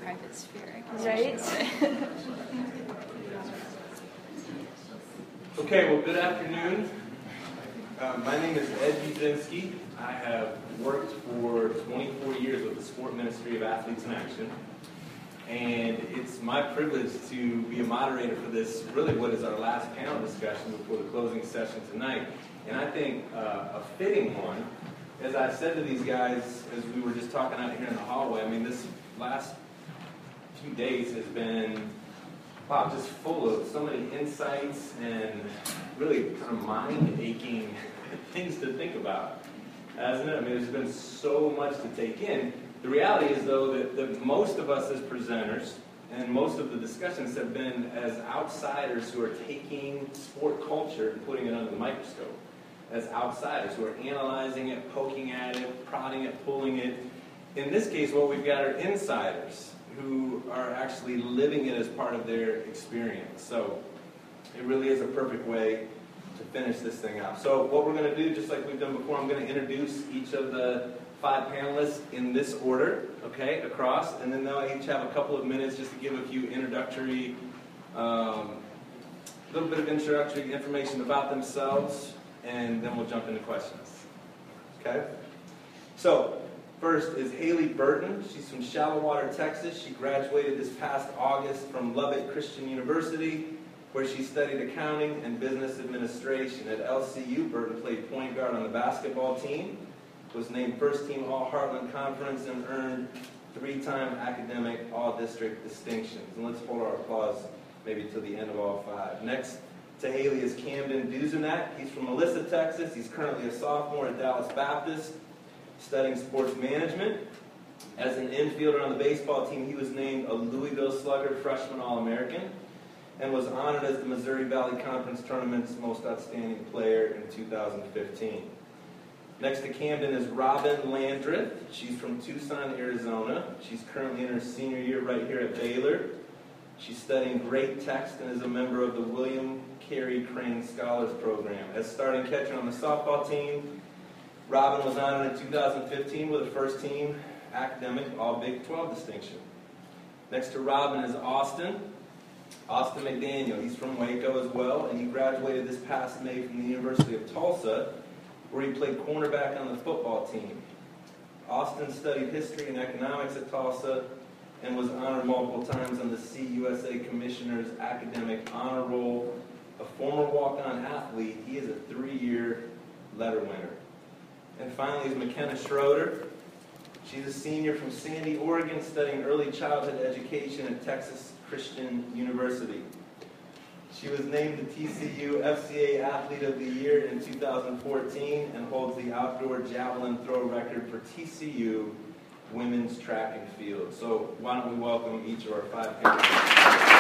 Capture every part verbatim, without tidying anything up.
private sphere, I guess. Right? Okay, well, good afternoon. Uh, my name is Ed Buzinski. I have worked for twenty-four years with the Sport Ministry of Athletes in Action. And it's my privilege to be a moderator for this, really what is our last panel discussion before the closing session tonight. And I think uh, a fitting one, as I said to these guys as we were just talking out here in the hallway, I mean, this last few days has been, wow, just full of so many insights and really kind of mind-aching things to think about, hasn't it? I mean, there's been so much to take in. The reality is, though, that, that most of us as presenters and most of the discussions have been as outsiders who are taking sport culture and putting it under the microscope, as outsiders who are analyzing it, poking at it, prodding it, pulling it. In this case, what we've got are insiders who are actually living it as part of their experience. So it really is a perfect way to finish this thing out. So what we're going to do, just like we've done before, I'm going to introduce each of the five panelists in this order, okay, across, and then they'll each have a couple of minutes just to give a few introductory, a um, little bit of introductory information about themselves, and then we'll jump into questions, okay? So, first is Haley Burton. She's from Shallowater, Texas. She graduated this past August from Lubbock Christian University, where she studied accounting and business administration. At L C U, Burton played point guard on the basketball team, was named first team All-Heartland Conference, and earned three-time academic all-district distinctions. And let's hold our applause maybe till the end of all five. Next to Haley is Camden Duzenak. He's from Melissa, Texas. He's currently a sophomore at Dallas Baptist, studying sports management. As an infielder on the baseball team, he was named a Louisville Slugger Freshman All-American and was honored as the Missouri Valley Conference Tournament's most outstanding player in two thousand fifteen. Next to Camden is Robin Landreth. She's from Tucson, Arizona. She's currently in her senior year right here at Baylor. She's studying great text and is a member of the William Carey Crane Scholars Program. As starting catcher on the softball team, Robin was honored in two thousand fifteen with a first-team academic All-Big twelve distinction. Next to Robin is Austin. Austin McDaniel. He's from Waco as well, and he graduated this past May from the University of Tulsa, where he played cornerback on the football team. Austin studied history and economics at Tulsa and was honored multiple times on the C U S A Commissioner's Academic Honor Roll. A former walk-on athlete, he is a three-year letter winner. And finally is McKenna Schroeder. She's a senior from Sandy, Oregon, studying early childhood education at Texas Christian University. She was named the T C U F C A Athlete of the Year in two thousand fourteen and holds the outdoor javelin throw record for T C U women's track and field. So why don't we welcome each of our five panelists.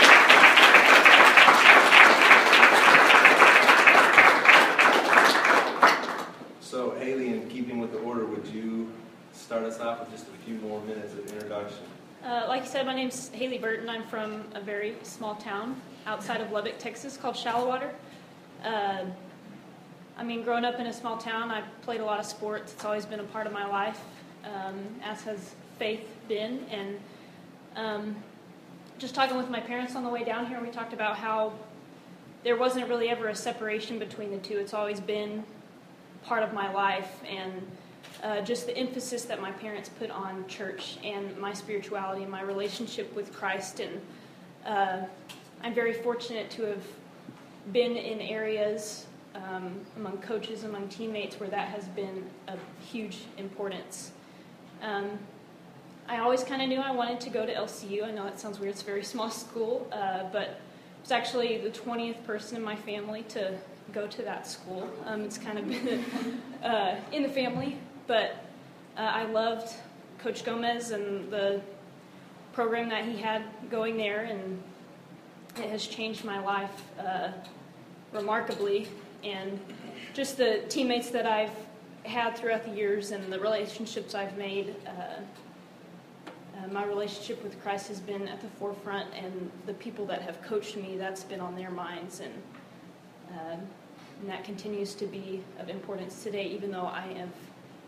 So Haley, in keeping with the order, would you start us off with just a few more minutes of introduction? Uh, like you said, my name's Haley Burton. I'm from a very small town outside of Lubbock, Texas, called Shallowater. Uh, I mean, growing up in a small town, I played a lot of sports. It's always been a part of my life, um, as has faith been. And um, just talking with my parents on the way down here, we talked about how there wasn't really ever a separation between the two. It's always been part of my life, and uh, just the emphasis that my parents put on church and my spirituality and my relationship with Christ. And uh, I'm very fortunate to have been in areas um, among coaches, among teammates, where that has been of huge importance. Um, I always kind of knew I wanted to go to L C U. I know that sounds weird. It's a very small school, uh, but I was actually the twentieth person in my family to go to that school. Um, it's kind of been uh, in the family, but uh, I loved Coach Gomez and the program that he had going there, and it has changed my life uh, remarkably. And just the teammates that I've had throughout the years and the relationships I've made, uh, uh, my relationship with Christ has been at the forefront, and the people that have coached me, that's been on their minds, and uh, and that continues to be of importance today, even though I have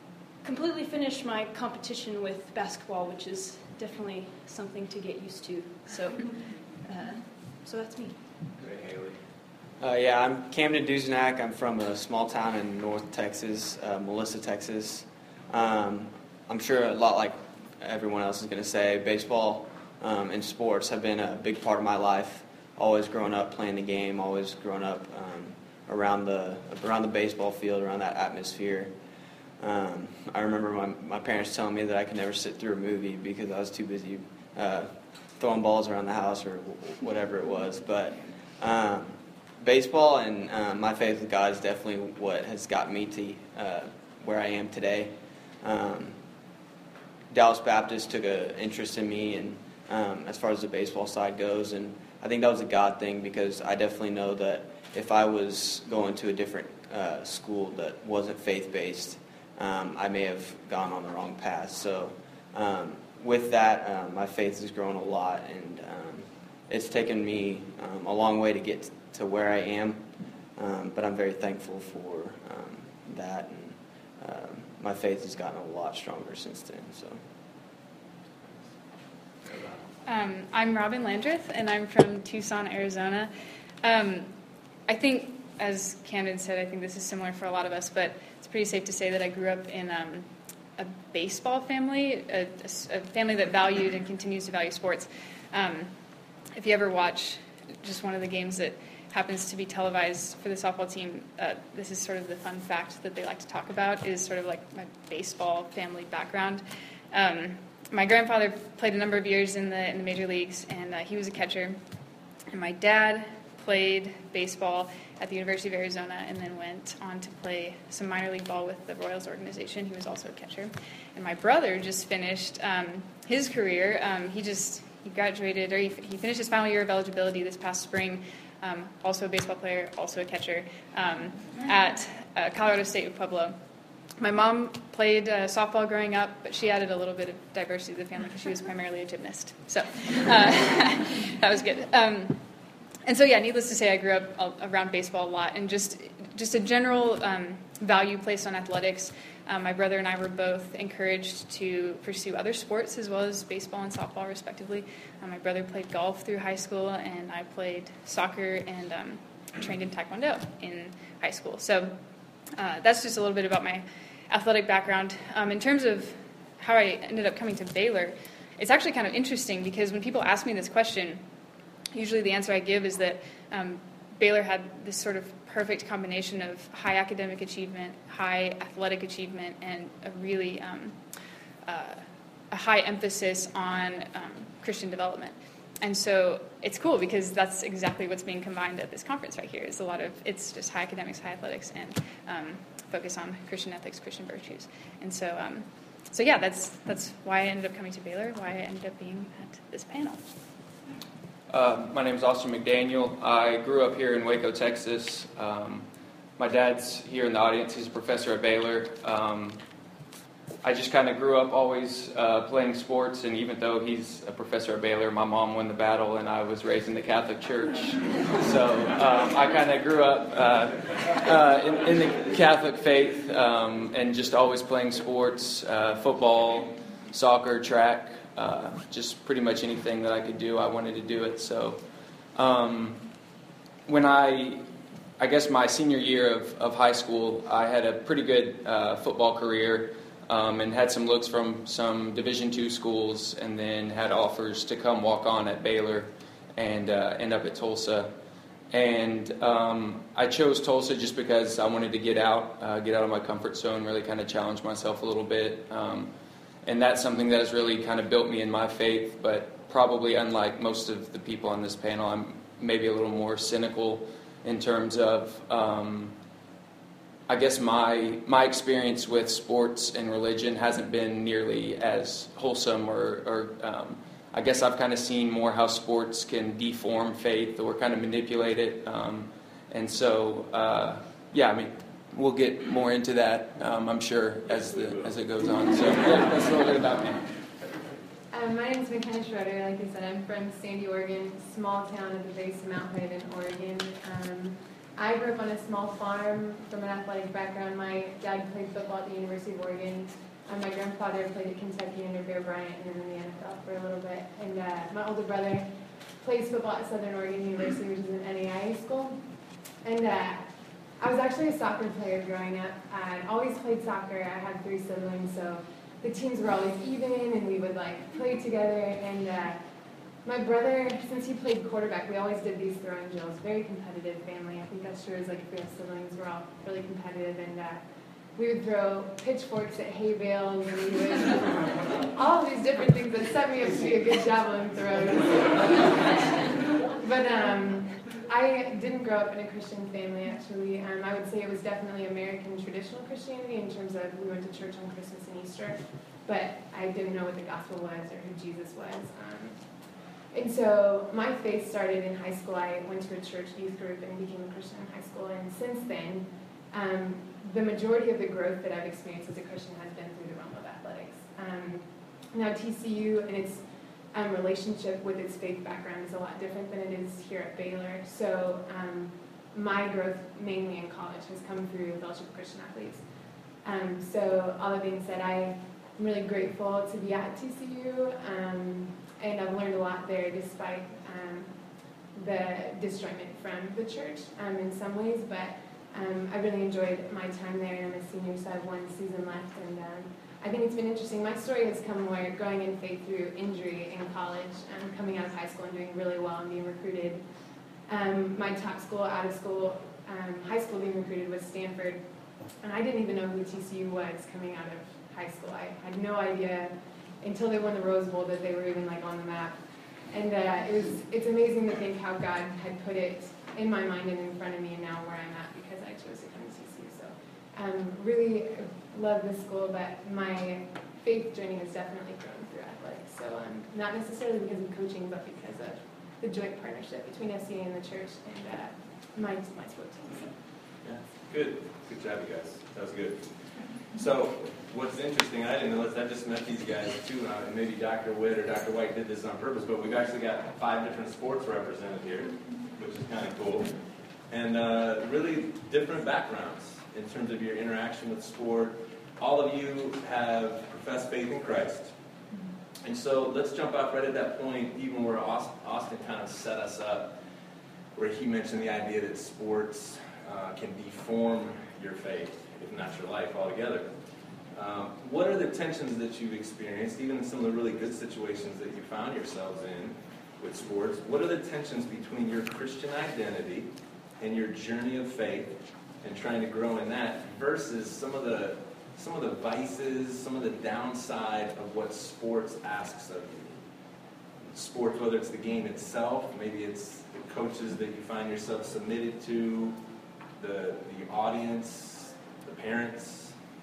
completely finished my competition with basketball, which is definitely something to get used to. So, uh, so that's me. Great, Haley. Uh, yeah, I'm Camden Duzenak. I'm from a small town in North Texas, uh, Melissa, Texas. Um, I'm sure a lot like everyone else is going to say, baseball um, and sports have been a big part of my life. Always growing up playing the game, always growing up um, around the around the baseball field, around that atmosphere. Um, I remember my, my parents telling me that I could never sit through a movie because I was too busy uh, throwing balls around the house or whatever it was. But um, baseball and uh, my faith with God is definitely what has got me to uh, where I am today. Um, Dallas Baptist took an interest in me, and um, as far as the baseball side goes, and I think that was a God thing because I definitely know that if I was going to a different uh, school that wasn't faith-based, um, I may have gone on the wrong path. So um, with that, um, my faith has grown a lot, and um, it's taken me um, a long way to get to where I am, um, but I'm very thankful for um, that, and um, my faith has gotten a lot stronger since then. So. Um, I'm Robin Landreth, and I'm from Tucson, Arizona. Um, I think, as Camden said, I think this is similar for a lot of us, but it's pretty safe to say that I grew up in um, a baseball family, a, a, a family that valued and continues to value sports. Um, if you ever watch just one of the games that happens to be televised for the softball team, uh, this is sort of the fun fact that they like to talk about, is sort of like my baseball family background. Um, My grandfather played a number of years in the in the major leagues, and uh, he was a catcher. And my dad played baseball at the University of Arizona and then went on to play some minor league ball with the Royals organization. He was also a catcher. And my brother just finished um, his career. Um, he just he graduated, or he, he finished his final year of eligibility this past spring. Um, also a baseball player, also a catcher um, at uh, Colorado State of Pueblo. My mom played uh, softball growing up, but she added a little bit of diversity to the family because she was primarily a gymnast. So uh, that was good. Um, and so, yeah, needless to say, I grew up around baseball a lot, and just just a general um, value placed on athletics. Um, my brother and I were both encouraged to pursue other sports as well as baseball and softball, respectively. Um, my brother played golf through high school, and I played soccer and um, trained in Taekwondo in high school. So uh, that's just a little bit about my athletic background. Um, in terms of how I ended up coming to Baylor, it's actually kind of interesting because when people ask me this question, usually the answer I give is that um, Baylor had this sort of perfect combination of high academic achievement, high athletic achievement, and a really um, uh, a high emphasis on um, Christian development. And so it's cool because that's exactly what's being combined at this conference right here. Is a lot of it's just high academics, high athletics, and um, focus on Christian ethics, Christian virtues. And so, um, so yeah, that's that's why I ended up coming to Baylor, why I ended up being at this panel. Uh, my name is Austin McDaniel. I grew up here in Waco, Texas. Um, my dad's here in the audience. He's a professor at Baylor. Um, I just kind of grew up always uh, playing sports, and even though he's a professor at Baylor, my mom won the battle, and I was raised in the Catholic Church. So um, I kind of grew up uh, uh, in, in the Catholic faith, um, and just always playing sports, uh, football, soccer, track. Uh, just pretty much anything that I could do, I wanted to do it. So um, when I, I guess my senior year of, of high school, I had a pretty good uh, football career um, and had some looks from some Division two schools, and then had offers to come walk on at Baylor and uh, end up at Tulsa. And um, I chose Tulsa just because I wanted to get out, uh, get out of my comfort zone, really kind of challenge myself a little bit. Um, And that's something that has really kind of built me in my faith, but probably unlike most of the people on this panel, I'm maybe a little more cynical in terms of, um, I guess my my experience with sports and religion hasn't been nearly as wholesome, or, or um, I guess I've kind of seen more how sports can deform faith or kind of manipulate it. Um, and so, uh, yeah, I mean, we'll get more into that, um, I'm sure, as the as it goes on. So yeah, that's a little bit about me. Um, my name is McKenna Schroeder. Like I said, I'm from Sandy, Oregon, small town at the base of Mount Raven, Oregon. Um, I grew up on a small farm from an athletic background. My dad played football at the University of Oregon. Um, my grandfather played at Kentucky under Bear Bryant and then in the N F L for a little bit. And uh, my older brother plays football at Southern Oregon University, which is an N A I A school. And uh, I was actually a soccer player growing up. I always played soccer. I had three siblings, so the teams were always even, and we would like play together. And uh, my brother, since he played quarterback, we always did these throwing drills. Very competitive family. I think that sure is like if we have siblings, we're all really competitive. And uh, we would throw pitchforks at hay bales, and we would all of these different things that set me up to be a good javelin thrower. But um, I didn't grow up in a Christian family, actually. Um, I would say it was definitely American traditional Christianity in terms of we went to church on Christmas and Easter, but I didn't know what the gospel was or who Jesus was. Um, and so my faith started in high school. I went to a church youth group and became a Christian in high school, and since then, um, the majority of the growth that I've experienced as a Christian has been through the realm of athletics. Um, now T C U and its um, relationship with its faith background is a lot different than it is here at Baylor. So um, my growth mainly in college has come through Fellowship of Christian Athletes. Um, so all that being said, I'm really grateful to be at T C U, um, and I've learned a lot there despite um, the disjointment from the church um, in some ways, but Um, I really enjoyed my time there, and I'm a senior, so I have one season left, and um, I think it's been interesting. My story has come more growing in faith through injury in college, um, coming out of high school and doing really well and being recruited. Um, my top school, out of school, um, high school being recruited was Stanford, and I didn't even know who T C U was coming out of high school. I had no idea until they won the Rose Bowl that they were even like on the map. And uh, it was it's amazing to think how God had put it in my mind and in front of me, and now where I'm at because I chose to come to T C U. So um, really love this school, but my faith journey has definitely grown through athletics. So um, not necessarily because of coaching, but because of the joint partnership between S C A and the church and uh, my, my sport team. So. Yeah, good. Good job, you guys. That was good. So what's interesting, I didn't know this, I just met these guys too, uh, and maybe Doctor Witt or Doctor White did this on purpose, but we've actually got five different sports represented here, which is kind of cool. And uh, really different backgrounds in terms of your interaction with sport. All of you have professed faith in Christ. And so let's jump off right at that point, even where Austin kind of set us up, where he mentioned the idea that sports uh, can deform your faith, if not your life altogether. Um, what are the tensions that you've experienced, even in some of the really good situations that you found yourselves in with sports? What are the tensions between your Christian identity and your journey of faith and trying to grow in that versus some of the some of the vices, some of the downside of what sports asks of you? Sports, whether it's the game itself, maybe it's the coaches that you find yourself submitted to, the the audience, the parents.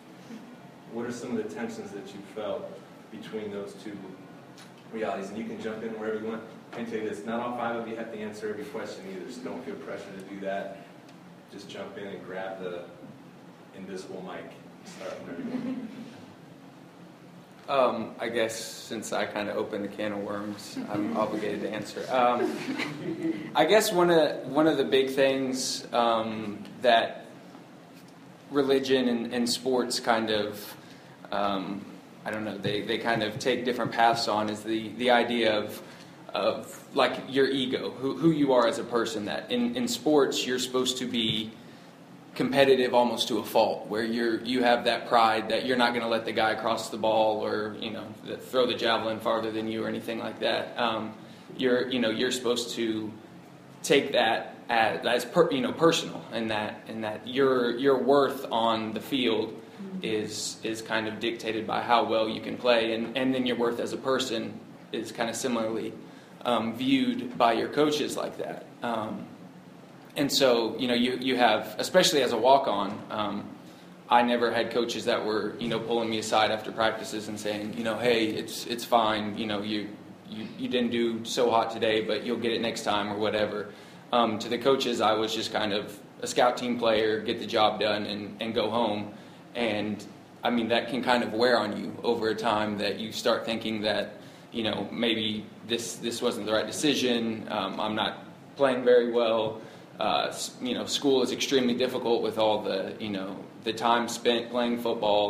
What are some of the tensions that you felt between those two realities? And you can jump in wherever you want. I can tell you this, not all five of you have to answer every question either, so don't feel pressure to do that. Just jump in and grab the invisible mic. Start whenever you want. Um, I guess since I kind of opened the can of worms, I'm obligated to answer. Um, I guess one of one of the big things um, that religion and, and sports kind of, um, I don't know, they, they kind of take different paths on is the, the idea of of like your ego, who who you are as a person. That in, in sports you're supposed to be competitive almost to a fault, where you're you have that pride that you're not going to let the guy cross the ball or you know throw the javelin farther than you or anything like that. Um, you're you know you're supposed to take that as, as per, you know personal, and that and that your your worth on the field is is kind of dictated by how well you can play, and, and then your worth as a person is kind of similarly um, viewed by your coaches like that. Um, And so, you know, you, you have, especially as a walk-on, um, I never had coaches that were, you know, pulling me aside after practices and saying, you know, hey, it's it's fine, you know, you you, you didn't do so hot today, but you'll get it next time or whatever. Um, to the coaches, I was just kind of a scout team player, get the job done and, and go home. And, I mean, that can kind of wear on you over a time that you start thinking that, you know, maybe this, this wasn't the right decision, um, I'm not playing very well. Uh, you know, school is extremely difficult with all the, you know, the time spent playing football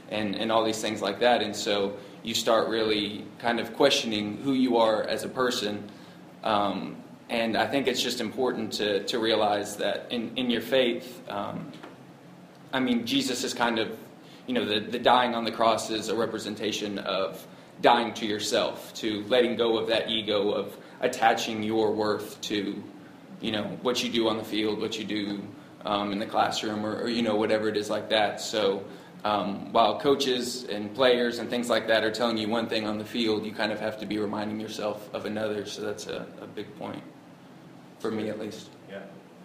and, and all these things like that. And so you start really kind of questioning who you are as a person. Um, and I think it's just important to, to realize that in, in your faith, um, I mean, Jesus is kind of, you know, the, the dying on the cross is a representation of dying to yourself, to letting go of that ego of attaching your worth to, you know, what you do on the field, what you do um, in the classroom, or, or, you know, whatever it is like that. So um, while coaches and players and things like that are telling you one thing on the field, you kind of have to be reminding yourself of another. So that's a, a big point, for me at least. Yeah.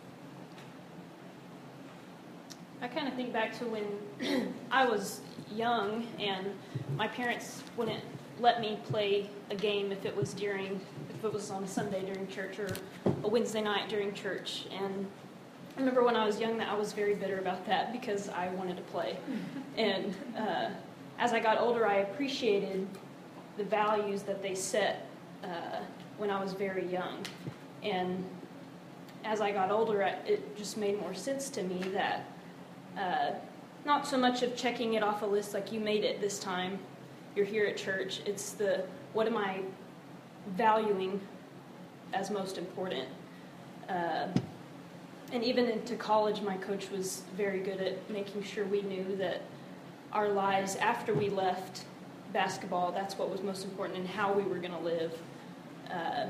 I kind of think back to when I was young and my parents wouldn't let me play a game if it was during, if it was on a Sunday during church or a Wednesday night during church. And I remember when I was young that I was very bitter about that because I wanted to play. And uh, as I got older, I appreciated the values that they set uh, when I was very young. And as I got older, it just made more sense to me that Uh, not so much of checking it off a list like you made it this time, you're here at church. It's the, what am I valuing as most important? Uh, and even into college, my coach was very good at making sure we knew that our lives after we left basketball, that's what was most important and how we were going to live. Uh,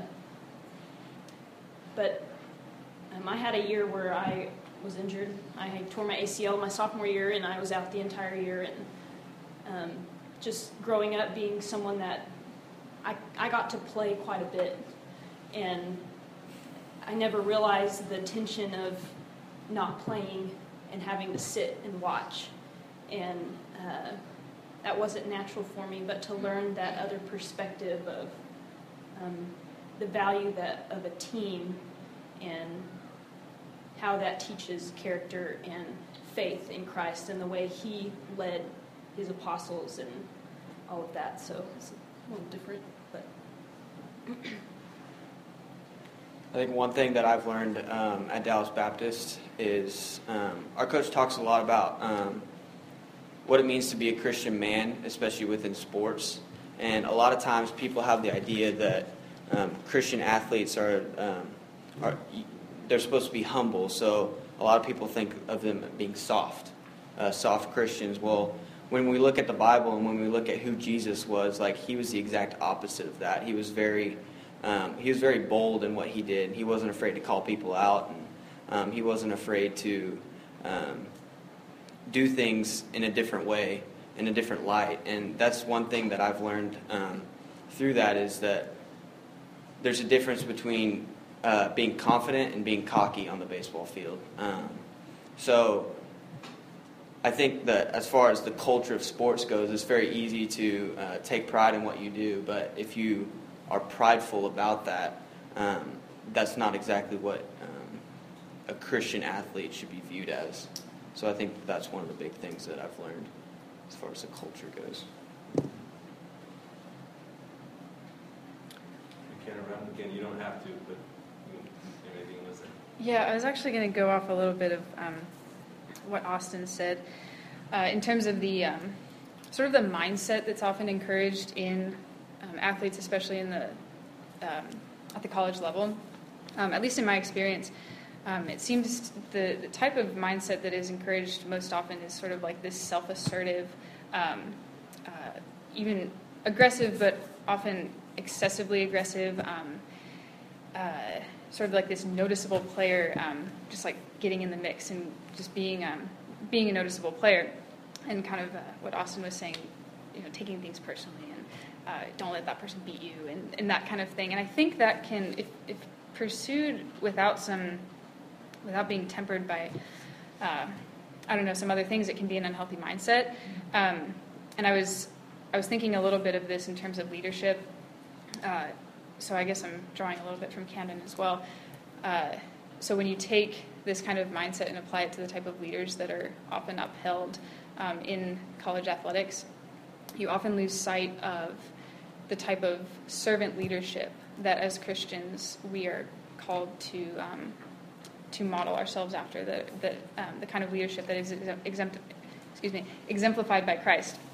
but um, I had a year where I was injured. I had tore my A C L my sophomore year, and I was out the entire year. And um, just growing up, being someone that I I got to play quite a bit, and I never realized the tension of not playing and having to sit and watch, and uh, that wasn't natural for me. But to learn that other perspective of um, the value that of a team and how that teaches character and faith in Christ and the way he led his apostles and all of that. So it's a little different, but I think one thing that I've learned um, at Dallas Baptist is um, our coach talks a lot about um, what it means to be a Christian man, especially within sports. And a lot of times people have the idea that um, Christian athletes are um, are they're supposed to be humble, so a lot of people think of them being soft, uh, soft Christians. Well, when we look at the Bible and when we look at who Jesus was, like he was the exact opposite of that. He was very, um, he was very bold in what he did. He wasn't afraid to call people out, and um, he wasn't afraid to um, do things in a different way, in a different light. And that's one thing that I've learned um, through that is that there's a difference between Uh, being confident and being cocky on the baseball field. Um, so I think that as far as the culture of sports goes, it's very easy to uh, take pride in what you do, but if you are prideful about that, um, that's not exactly what um, a Christian athlete should be viewed as. So I think that's one of the big things that I've learned as far as the culture goes. Around again, you don't have to, but anything you want to say? Yeah, I was actually going to go off a little bit of um, what Austin said uh, in terms of the um, sort of the mindset that's often encouraged in um, athletes, especially in the um, at the college level. Um, at least in my experience, um, it seems the, the type of mindset that is encouraged most often is sort of like this self-assertive, um, uh, even aggressive, but often excessively aggressive, um, uh, sort of like this noticeable player, um, just like getting in the mix and just being um, being a noticeable player, and kind of uh, what Austin was saying, you know, taking things personally and uh, don't let that person beat you and, and that kind of thing. And I think that can, if, if pursued without some, without being tempered by, uh, I don't know, some other things, it can be an unhealthy mindset. Um, and I was I was thinking a little bit of this in terms of leadership. Uh, so I guess I'm drawing a little bit from Camden as well. Uh, so when you take this kind of mindset and apply it to the type of leaders that are often upheld um, in college athletics, you often lose sight of the type of servant leadership that as Christians we are called to um, to model ourselves after, the the, um, the kind of leadership that is exempt, excuse me, exemplified by Christ.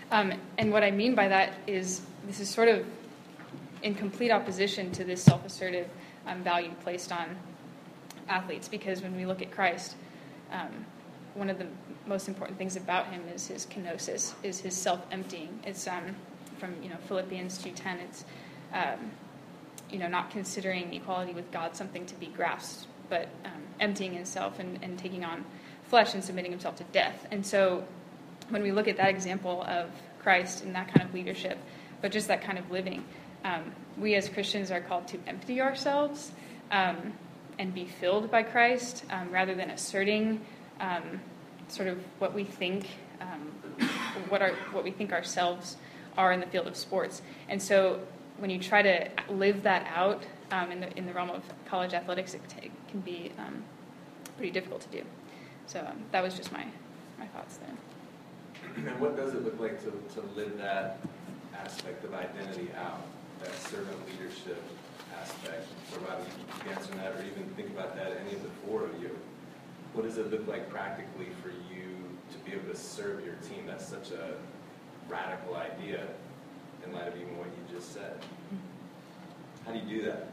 Um, and what I mean by that is this is sort of in complete opposition to this self-assertive um, value placed on athletes, because when we look at Christ, um, one of the most important things about him is his kenosis, is his self-emptying. It's um, from you know Philippians two ten. It's um, you know not considering equality with God something to be grasped, but um, emptying himself and, and taking on flesh and submitting himself to death. And so when we look at that example of Christ and that kind of leadership, but just that kind of living, um, we as Christians are called to empty ourselves um, and be filled by Christ, um, rather than asserting um, sort of what we think, um, what our what we think ourselves are in the field of sports. And so when you try to live that out um, in the in the realm of college athletics, it, t- it can be um, pretty difficult to do. So um, that was just my my thoughts there. And what does it look like to, to live that aspect of identity out, that servant leadership aspect? Provide you answer that, or even think about that, any of the four of you. What does it look like practically for you to be able to serve your team? That's such a radical idea in light of even what you just said. How do you do that?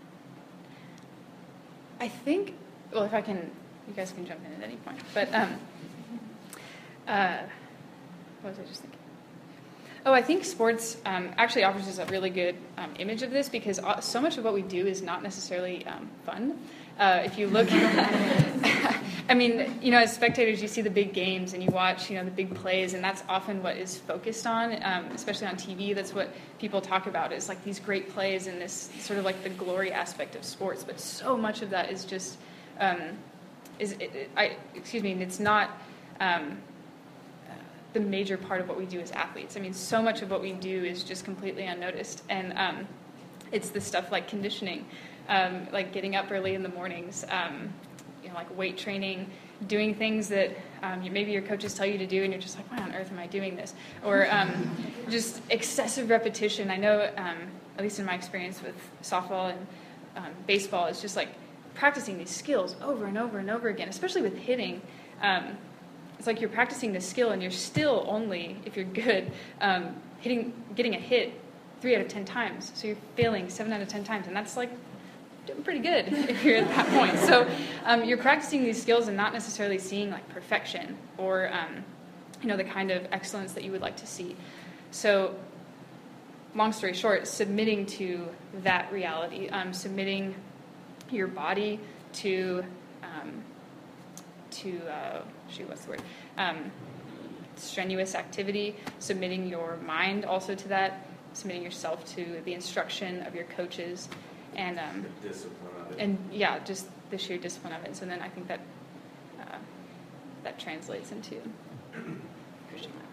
I think, well, if I can, you guys can jump in at any point. But um, uh, what was I just thinking? Oh, I think sports um, actually offers us a really good um, image of this, because so much of what we do is not necessarily um, fun. Uh, if you look, I mean, you know, as spectators, you see the big games and you watch, you know, the big plays, and that's often what is focused on, um, especially on T V. That's what people talk about, is like these great plays and this sort of like the glory aspect of sports. But so much of that is just, um, is it, it, I excuse me, it's not. Um, the major part of what we do as athletes. I mean, so much of what we do is just completely unnoticed. And um, it's the stuff like conditioning, um, like getting up early in the mornings, um, you know, like weight training, doing things that um, you, maybe your coaches tell you to do and you're just like, why on earth am I doing this? Or um, just excessive repetition. I know, um, at least in my experience with softball and um, baseball, it's just like practicing these skills over and over and over again, especially with hitting. Um, It's like you're practicing the skill, and you're still only, if you're good, um, hitting, getting a hit three out of ten times. So you're failing seven out of ten times, and that's like doing pretty good if you're at that point. So um, you're practicing these skills and not necessarily seeing like perfection or um, you know the kind of excellence that you would like to see. So, long story short, submitting to that reality, um, submitting your body to. Um, to, uh, shoot, what's the word, um, strenuous activity, submitting your mind also to that, submitting yourself to the instruction of your coaches, and um, the discipline of it. And yeah, just the sheer discipline of it. So then I think that uh, that translates into Christian life.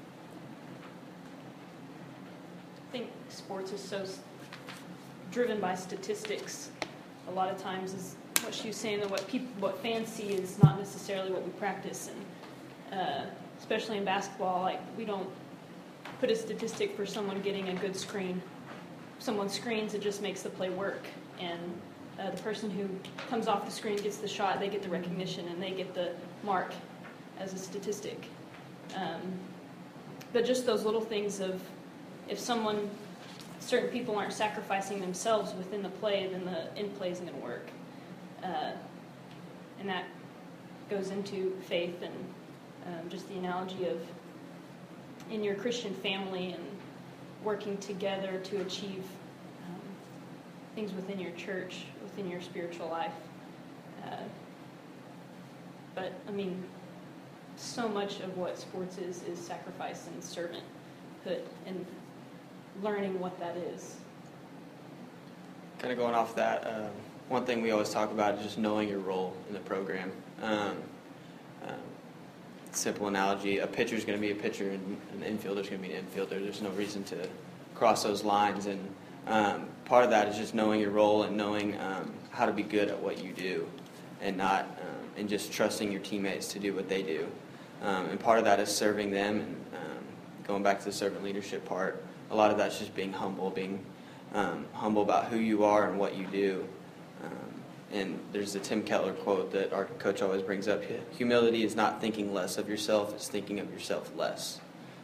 I think sports is so s- driven by statistics. A lot of times is what she was saying, that what people, what fans see is not necessarily what we practice, and uh, especially in basketball, like we don't put a statistic for someone getting a good screen. If someone screens, it just makes the play work, and uh, the person who comes off the screen gets the shot, they get the recognition, and they get the mark as a statistic. Um, but just those little things of, if someone, certain people aren't sacrificing themselves within the play, then the end play isn't going to work. Uh, and that goes into faith and um, just the analogy of in your Christian family and working together to achieve um, things within your church, within your spiritual life. Uh, but, I mean, so much of what sports is is sacrifice and servanthood and learning what that is. Kind of going off that, um, one thing we always talk about is just knowing your role in the program. Um, um, simple analogy, a pitcher is going to be a pitcher and an infielder is going to be an infielder. There's no reason to cross those lines. And um, part of that is just knowing your role and knowing um, how to be good at what you do, and not um, and just trusting your teammates to do what they do. Um, and part of that is serving them, and um, going back to the servant leadership part, a lot of that's just being humble, being um, humble about who you are and what you do. Um, and there's the Tim Kettler quote that our coach always brings up: humility is not thinking less of yourself, it's thinking of yourself less.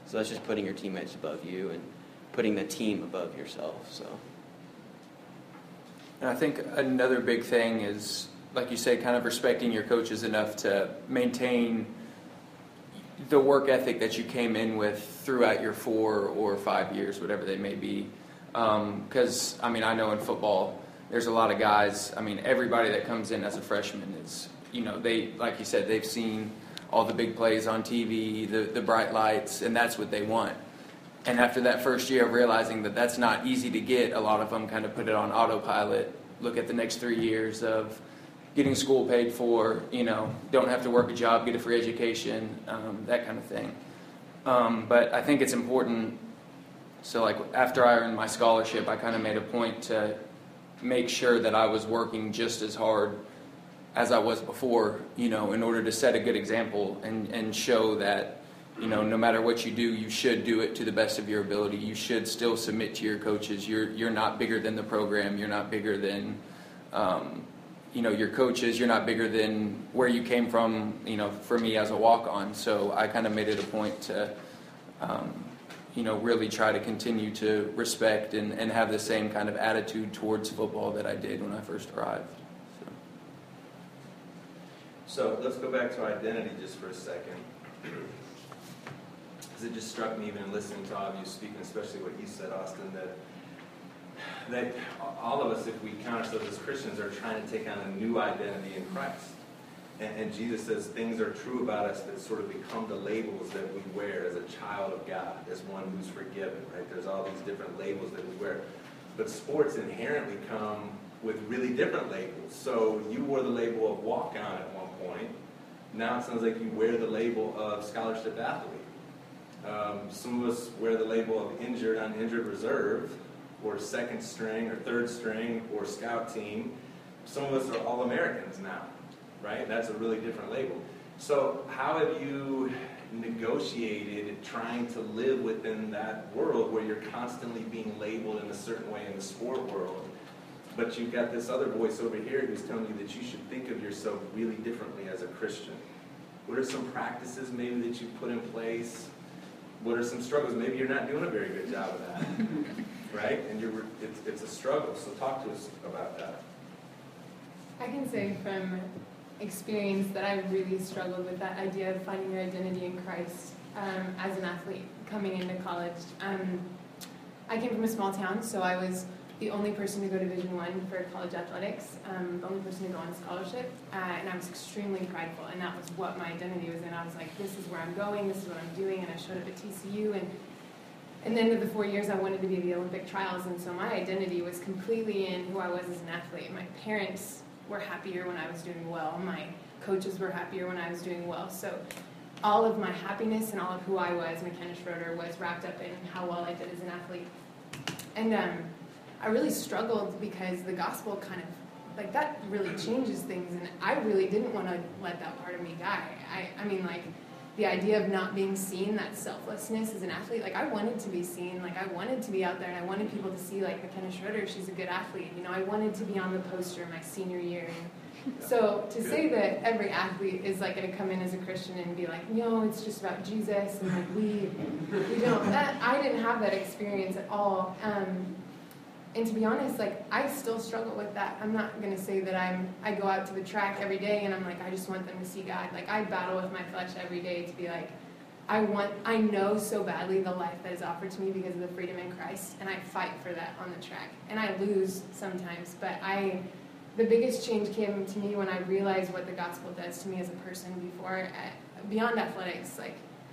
So that's just putting your teammates above you and putting the team above yourself. So. And I think another big thing is, like you said, kind of respecting your coaches enough to maintain the work ethic that you came in with throughout your four or five years, whatever they may be. Because, um, I mean, I know in football, there's a lot of guys, I mean, everybody that comes in as a freshman is, you know, they, like you said, they've seen all the big plays on T V, the, the bright lights, and that's what they want. And after that first year of realizing that that's not easy to get, a lot of them kind of put it on autopilot, look at the next three years of getting school paid for, you know, don't have to work a job, get a free education, um, that kind of thing. Um, but I think it's important, so like after I earned my scholarship, I kind of made a point to make sure that I was working just as hard as I was before, you know, in order to set a good example and, and show that, you know, no matter what you do, you should do it to the best of your ability. You should still submit to your coaches. You're you're not bigger than the program. You're not bigger than, um, you know, your coaches. You're not bigger than where you came from, you know, for me as a walk-on. So I kind of made it a point to, um, you know, really try to continue to respect and, and have the same kind of attitude towards football that I did when I first arrived. So let's go back to identity just for a second. Because it just struck me even in listening to all of you speak, and especially what you said, Austin, that that all of us, if we count ourselves as Christians, are trying to take on a new identity in Christ. And, and Jesus says things are true about us that sort of become the labels that we wear as a child of God, as one who's forgiven, right? There's all these different labels that we wear. But sports inherently come with really different labels. So you wore the label of walk-on at one point. Now it sounds like you wear the label of scholarship athlete. Um, some of us wear the label of injured, uninjured reserve, or second string, or third string, or scout team. Some of us are All-Americans now, right? That's a really different label. So how have you negotiated trying to live within that world where you're constantly being labeled in a certain way in the sport world, but you've got this other voice over here who's telling you that you should think of yourself really differently as a Christian? What are some practices maybe that you've put in place? What are some struggles? Maybe you're not doing a very good job of that, right? And you're, it's, it's a struggle, so talk to us about that. I can say from experience that I really struggled with that idea of finding your identity in Christ um, as an athlete coming into college. Um, I came from a small town, so I was the only person to go Division One for college athletics, um, the only person to go on scholarship, uh, and I was extremely prideful, and that was what my identity was in. I was like, this is where I'm going, this is what I'm doing, and I showed up at T C U, and in the end of the four years, I wanted to be at the Olympic trials, and so my identity was completely in who I was as an athlete. My parents were happier when I was doing well. My coaches were happier when I was doing well. So all of my happiness and all of who I was, McKenna Schroeder, was wrapped up in how well I did as an athlete. And um, I really struggled because the gospel kind of, like, that really changes things, and I really didn't want to let that part of me die. I, I mean, like, the idea of not being seen, that selflessness as an athlete, like, I wanted to be seen, like, I wanted to be out there, and I wanted people to see, like, McKenna Schroeder, she's a good athlete, you know, I wanted to be on the poster my senior year, and so to say that every athlete is, like, going to come in as a Christian and be like, no, it's just about Jesus, and, like, we, we don't, that, I didn't have that experience at all, um, and to be honest, like, I still struggle with that. I'm not going to say that I'm, I go out to the track every day and I'm like, I just want them to see God. Like, I battle with my flesh every day to be like, I want, I know so badly the life that is offered to me because of the freedom in Christ, and I fight for that on the track. And I lose sometimes, but I, the biggest change came to me when I realized what the gospel does to me as a person before, at, beyond athletics. Like,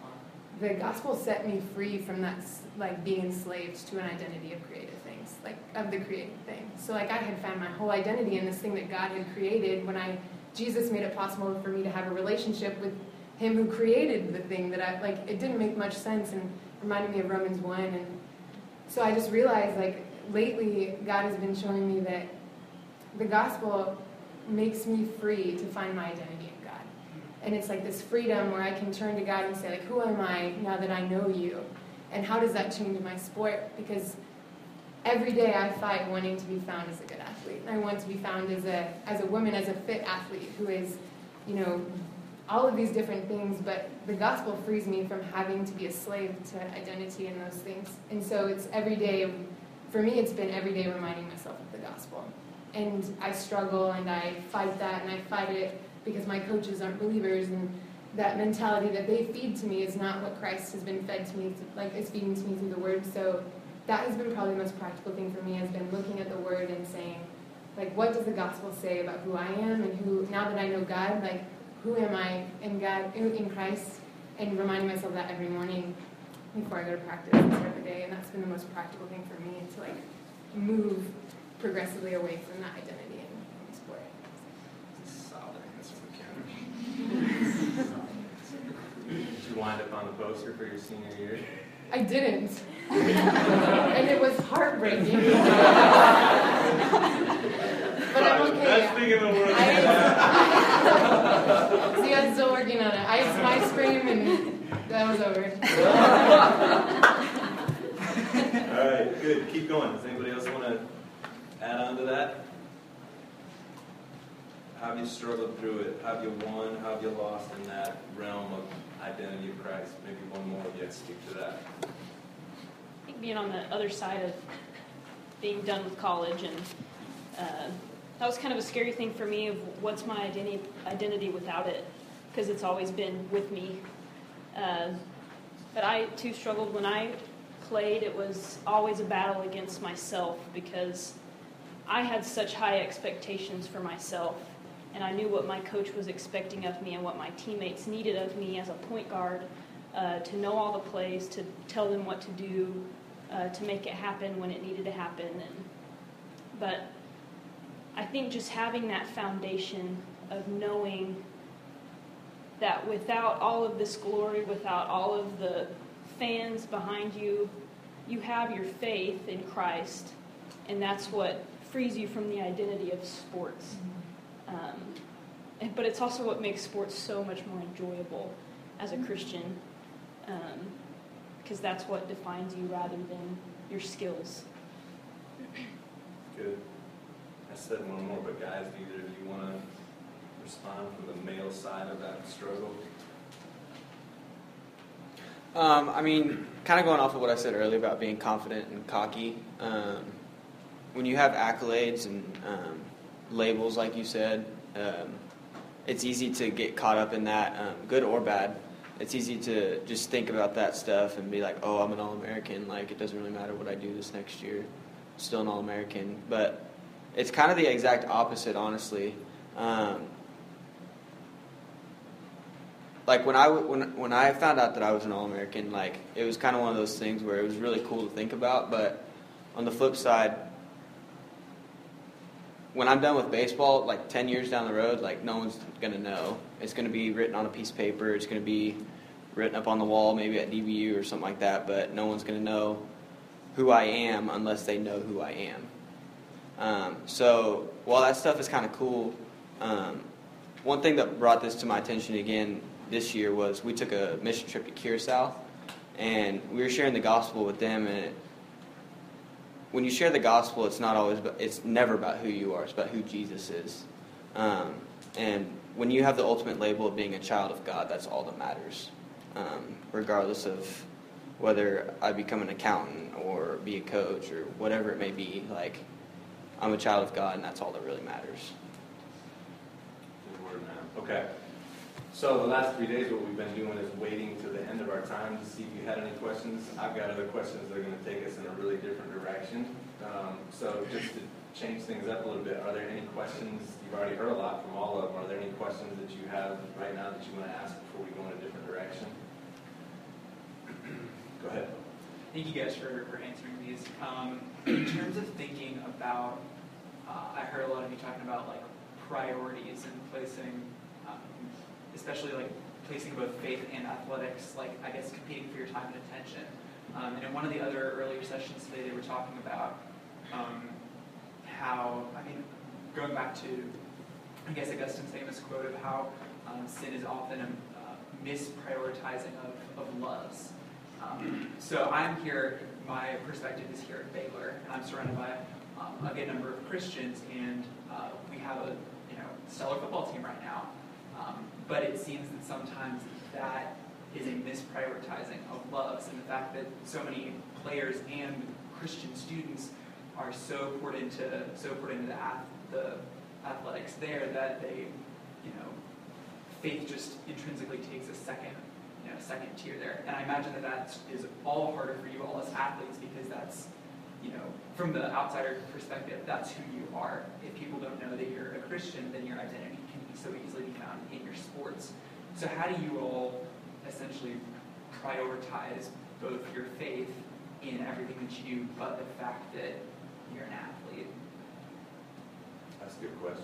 the gospel set me free from that, like, being enslaved to an identity of creative things, like, of the creative thing. So, like, I had found my whole identity in this thing that God had created when I, Jesus made it possible for me to have a relationship with him who created the thing that I, like, it didn't make much sense and reminded me of Romans one. And so I just realized, like, lately God has been showing me that the gospel makes me free to find my identity in God. And it's like this freedom where I can turn to God and say, like, who am I now that I know you? And how does that change my sport? Because every day I fight wanting to be found as a good athlete. And I want to be found as a as a woman, as a fit athlete who is, you know, all of these different things, but the gospel frees me from having to be a slave to identity in those things. And so it's every day, for me it's been every day reminding myself of the gospel. And I struggle and I fight that and I fight it because my coaches aren't believers, and that mentality that they feed to me is not what Christ has been fed to me, like is feeding to me through the Word. So that has been probably the most practical thing for me, has been looking at the Word and saying, like, what does the gospel say about who I am, and who, now that I know God, like, who am I in God, in Christ, and reminding myself that every morning before I go to practice and start the day. And that's been the most practical thing for me, to like move progressively away from that identity in sport. Solid answer, McKenna. Did you wind up on the poster for your senior year? I didn't. And it was heartbreaking. But I'm okay. Best thing in the world. I, see, I'm still working on it. I ate some ice cream and that was over. All right, good. Keep going. Does anybody else want to add on to that? How have you struggled through it? How have you won? How have you lost in that realm of identity of Christ? Maybe one more of you speak to that. I think being on the other side of being done with college, and uh, that was kind of a scary thing for me, of what's my identity identity without it, because it's always been with me. Uh, but I too struggled when I played. It was always a battle against myself, because I had such high expectations for myself, and I knew what my coach was expecting of me and what my teammates needed of me as a point guard, uh, to know all the plays, to tell them what to do, uh, to make it happen when it needed to happen. And, but I think just having that foundation of knowing that without all of this glory, without all of the fans behind you, you have your faith in Christ, and that's what frees you from the identity of sports. Um, and, but it's also what makes sports so much more enjoyable as a Christian, because um, that's what defines you rather than your skills. Good. I said one more, but guys, do either of you want to respond from the male side of that struggle? Um, I mean, kind of going off of what I said earlier about being confident and cocky, um, when you have accolades and um, labels, like you said, um, it's easy to get caught up in that, um, good or bad. It's easy to just think about that stuff and be like, oh, I'm an All-American. Like, it doesn't really matter what I do this next year. I'm still an All-American. But it's kind of the exact opposite, honestly. Um, like, when I, when, when I found out that I was an All-American, like, it was kind of one of those things where it was really cool to think about. But on the flip side, when I'm done with baseball, like ten years down the road, like no one's going to know. It's going to be written on a piece of paper. It's going to be written up on the wall, maybe at D B U or something like that, but no one's going to know who I am unless they know who I am. Um, so while that stuff is kind of cool, um, one thing that brought this to my attention again this year was we took a mission trip to Curacao, and we were sharing the gospel with them, and it, when you share the gospel, it's not always, it's never about who you are. It's about who Jesus is. Um, and when you have the ultimate label of being a child of God, that's all that matters, um, regardless of whether I become an accountant or be a coach or whatever it may be. Like, I'm a child of God, and that's all that really matters. Good word, man. Okay. So the last three days, what we've been doing is waiting to the end of our time to see if you had any questions. I've got other questions that are going to take us in a really different direction. Um, so just to change things up a little bit, are there any questions? You've already heard a lot from all of them. Are there any questions that you have right now that you want to ask before we go in a different direction? Go ahead. Thank you guys for, for answering these. Um, in terms of thinking about, uh, I heard a lot of you talking about like priorities and placing, um, especially like placing both faith and athletics, like I guess competing for your time and attention. Um, and in one of the other earlier sessions today, they were talking about um, how, I mean, going back to, I guess, Augustine's famous quote of how um, sin is often a uh, misprioritizing of, of loves. Um, so I'm here, my perspective is here at Baylor, and I'm surrounded by um, a good number of Christians, and uh, we have a you know stellar football team right now. Um, but it seems that sometimes that is a misprioritizing of loves, and the fact that so many players and Christian students are so poured into so poured into the, ath- the athletics there that they, you know, faith just intrinsically takes a second, you know, second tier there. And I imagine that that is all harder for you all as athletes because that's, you know, from the outsider perspective, that's who you are. If people don't know that you're a Christian, then your identity can be so easily be found in your sports. So how do you all essentially prioritize both your faith in everything that you do, but the fact that you're an athlete? That's a good question.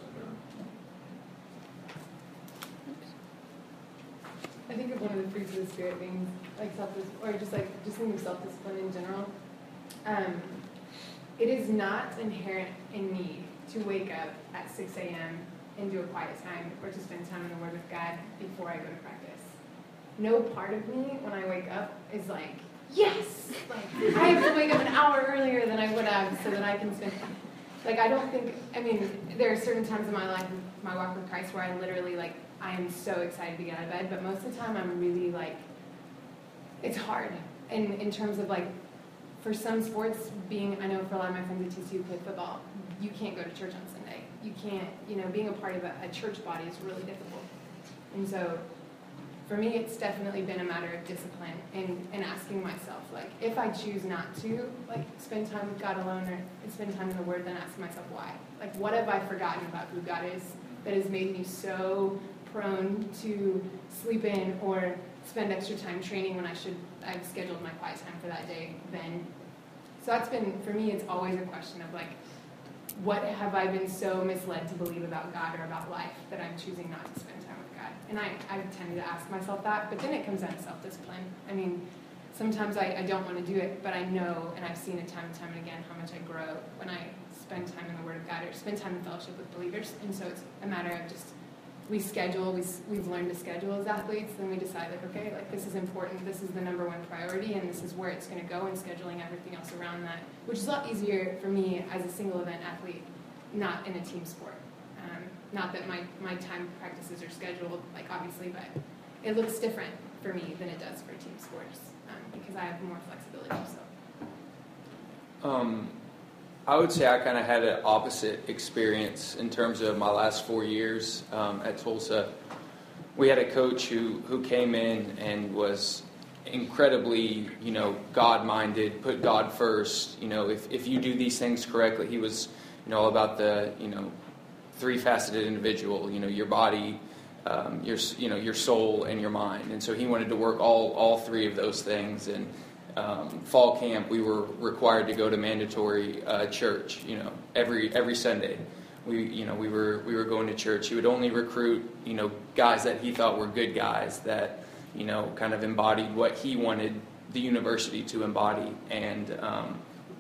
I think of one of the fruits of the spirit things, like self, or just like just thinking of self-discipline in general. Um, it is not inherent in me to wake up at six a.m. and do a quiet time or to spend time in the Word of God before I go to practice. No part of me when I wake up is like, yes, like I have to wake up an hour earlier than I would have so that I can spend. Like I don't think. I mean, there are certain times in my life, my walk with Christ, where I literally like. I am so excited to get out of bed, but most of the time I'm really like, it's hard. And in terms of like, for some sports, being, I know for a lot of my friends at T C U who play football, you can't go to church on Sunday. You can't, you know, being a part of a, a church body is really difficult. And so for me, it's definitely been a matter of discipline and, and asking myself, like, if I choose not to, like, spend time with God alone or spend time in the Word, then ask myself why. Like, what have I forgotten about who God is that has made me so prone to sleep in or spend extra time training when I should, I've scheduled my quiet time for that day then. So that's been, for me, it's always a question of like, what have I been so misled to believe about God or about life that I'm choosing not to spend time with God? And I, I tend to ask myself that, but then it comes down to self-discipline. I mean, sometimes I, I don't want to do it, but I know, and I've seen it time and time and again, how much I grow when I spend time in the Word of God or spend time in fellowship with believers. And so it's a matter of just, we schedule, we, we've learned to schedule as athletes, then we decide, like, okay, like, this is important, this is the number one priority, and this is where it's going to go, and scheduling everything else around that, which is a lot easier for me as a single event athlete, not in a team sport. Um, not that my, my time practices are scheduled, like, obviously, but it looks different for me than it does for team sports, um, because I have more flexibility, so. Um, I would say I kind of had an opposite experience in terms of my last four years um, at Tulsa. We had a coach who, who came in and was incredibly, you know, God-minded, put God first. You know, if, if you do these things correctly, he was, you know, all about the, you know, three-faceted individual, you know, your body, um, your, you know, your soul, and your mind. And so he wanted to work all, all three of those things. And Um, fall camp, we were required to go to mandatory uh, church. You know, every every Sunday, we you know we were we were going to church. He would only recruit you know guys that he thought were good guys that you know kind of embodied what he wanted the university to embody. And um,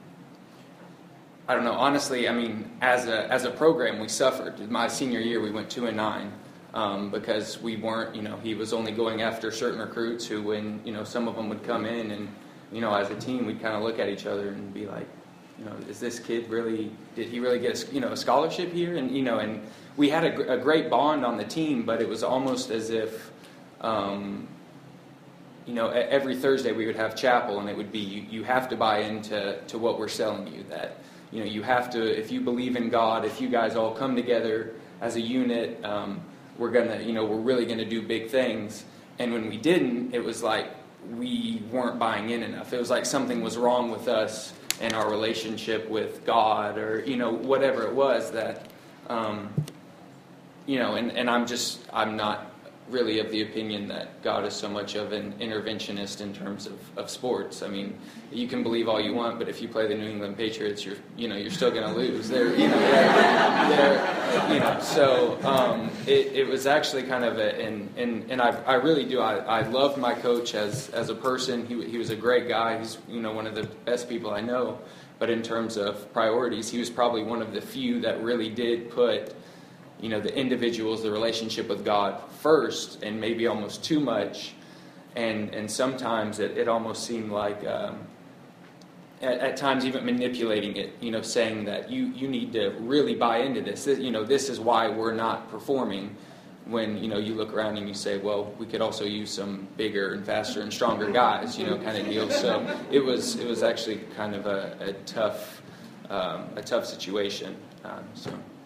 I don't know, honestly, I mean, as a as a program, we suffered. My senior year, we went two and nine. Um, because we weren't, you know, he was only going after certain recruits who, when you know some of them would come in and. You know, as a team, we'd kind of look at each other and be like, you know, is this kid really, did he really get, a, you know, a scholarship here? And, you know, and we had a, a great bond on the team, but it was almost as if, um, you know, every Thursday we would have chapel, and it would be, you, you have to buy into to what we're selling you. That, you know, you have to, if you believe in God, if you guys all come together as a unit, um, we're going to, you know, we're really going to do big things. And when we didn't, it was like, we weren't buying in enough. It was like something was wrong with us and our relationship with God, or you know whatever it was that um, you know and, and I'm just I'm not really of the opinion that God is so much of an interventionist in terms of, of sports. I mean, you can believe all you want, but if you play the New England Patriots, you're you know you're still going to lose. They're you know they're, they're you know so um, it, it was actually kind of a and and, and I I really do I, I loved my coach as as a person. He he was a great guy. He's you know one of the best people I know. But in terms of priorities, he was probably one of the few that really did put you know, the individuals, the relationship with God first, and maybe almost too much. And and sometimes it, it almost seemed like, um, at, at times even manipulating it, you know, saying that you, you need to really buy into this. this. You know, this is why we're not performing. when, you know, you look around and you say, well, we could also use some bigger and faster and stronger guys, you know, kind of deal. So it was it was actually kind of a, a tough um, a tough situation. Um, so.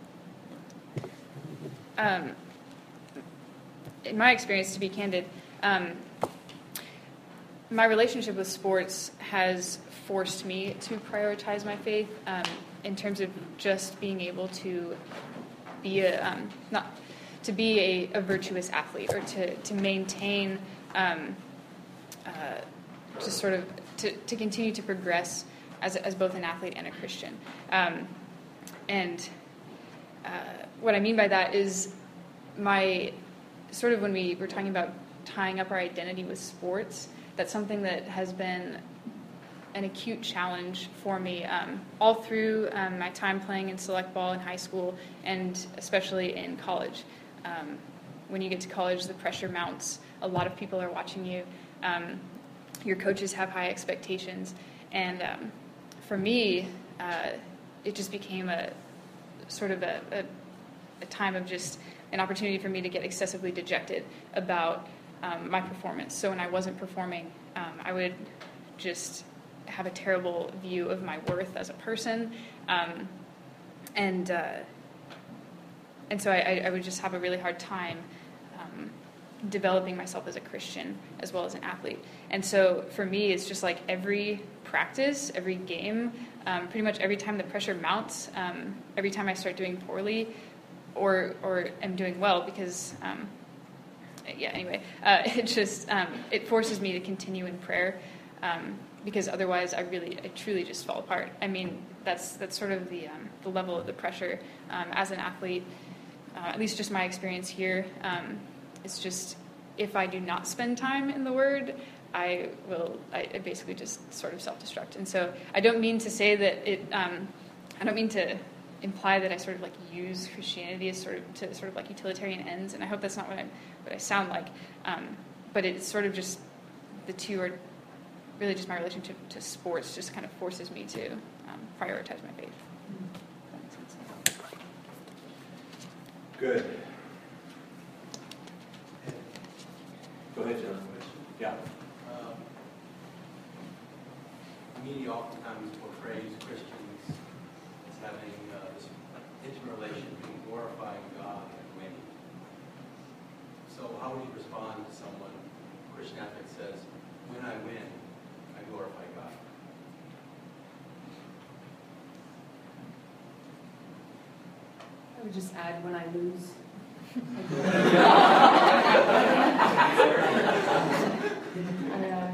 Um, in my experience, to be candid, um, my relationship with sports has forced me to prioritize my faith um, in terms of just being able to be a um, not. to be a, a virtuous athlete, or to, to maintain, um, uh, just sort of, to, to continue to progress as, as both an athlete and a Christian. Um, and uh, what I mean by that is my, sort of when we were talking about tying up our identity with sports, that's something that has been an acute challenge for me um, all through um, my time playing in select ball in high school, and especially in college. Um, when you get to college, the pressure mounts. A lot of people are watching you. Um, your coaches have high expectations. And um, for me, uh, it just became a sort of a, a, a time of just an opportunity for me to get excessively dejected about um, my performance. So when I wasn't performing, um, I would just have a terrible view of my worth as a person. Um, and... Uh, And so I, I would just have a really hard time um, developing myself as a Christian as well as an athlete. And so for me, it's just like every practice, every game, um, pretty much every time the pressure mounts, um, every time I start doing poorly or or am doing well, because, um, yeah, anyway, uh, it just, um, it forces me to continue in prayer, um, because otherwise I really, I truly just fall apart. I mean, that's that's sort of the, um, the level of the pressure um, as an athlete. Uh, at least just my experience here, um, it's just if I do not spend time in the Word, I will I, I basically just sort of self-destruct. And so I don't mean to say that it, um, I don't mean to imply that I sort of like use Christianity as sort of to sort of like utilitarian ends, and I hope that's not what I what I sound like. Um, but it's sort of just the two are really just my relationship to sports just kind of forces me to um, prioritize my faith. That makes sense. Good. Go ahead, John. Yeah. Um, media oftentimes portrays Christians as having uh, this intimate relation between glorifying God and winning. So how would you respond to someone, a Christian athlete says, when I win, I glorify God? I would just add, when I lose. I, uh,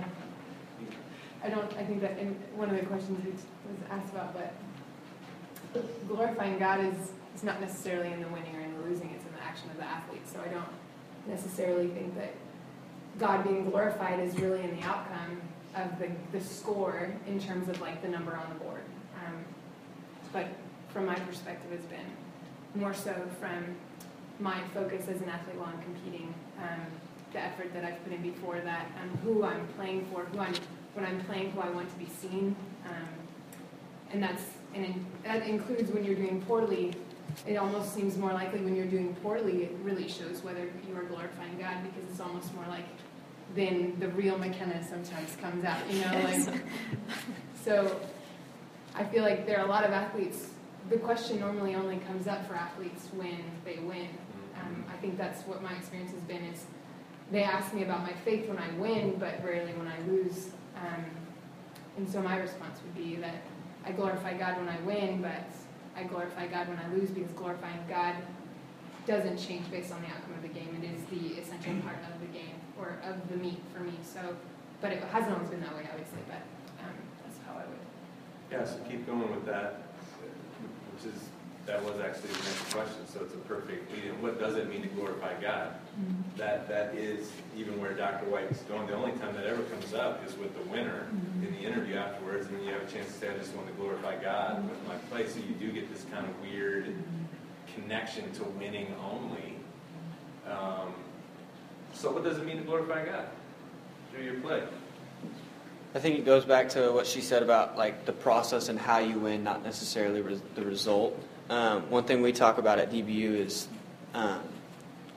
I don't, I think that in one of the questions was asked about, but glorifying God is, is not necessarily in the winning or in the losing, it's in the action of the athlete. So I don't necessarily think that God being glorified is really in the outcome of the, the score in terms of like the number on the board. Um, but from my perspective, it's been more so from my focus as an athlete while I'm competing, um, the effort that I've put in before that, um, who I'm playing for, who I'm, when I'm playing, who I want to be seen, um, and that's and in, that includes when you're doing poorly. It almost seems more likely when you're doing poorly, it really shows whether you are glorifying God, because it's almost more like then the real McKenna sometimes comes out, you know, like. So I feel like there are a lot of athletes. The question normally only comes up for athletes when they win. Um, I think that's what my experience has been, is they ask me about my faith when I win, but rarely when I lose. Um, and so my response would be that I glorify God when I win, but I glorify God when I lose, because glorifying God doesn't change based on the outcome of the game. It is the essential part of the game, or of the meat for me. So, but it hasn't always been that way, obviously, but um, that's how I would. Yeah, so keep going with that. Which is, that was actually the next question, so it's a perfect lead-in. What does it mean to glorify God? Mm-hmm. That that is even where Doctor White is going. The only time that ever comes up is with the winner mm-hmm. in the interview afterwards, and you have a chance to say, I just want to glorify God mm-hmm. with my play. So you do get this kind of weird mm-hmm. connection to winning only. Um, so what does it mean to glorify God through your play? I think it goes back to what she said about like the process and how you win, not necessarily res- the result. Um, one thing we talk about at D B U is um,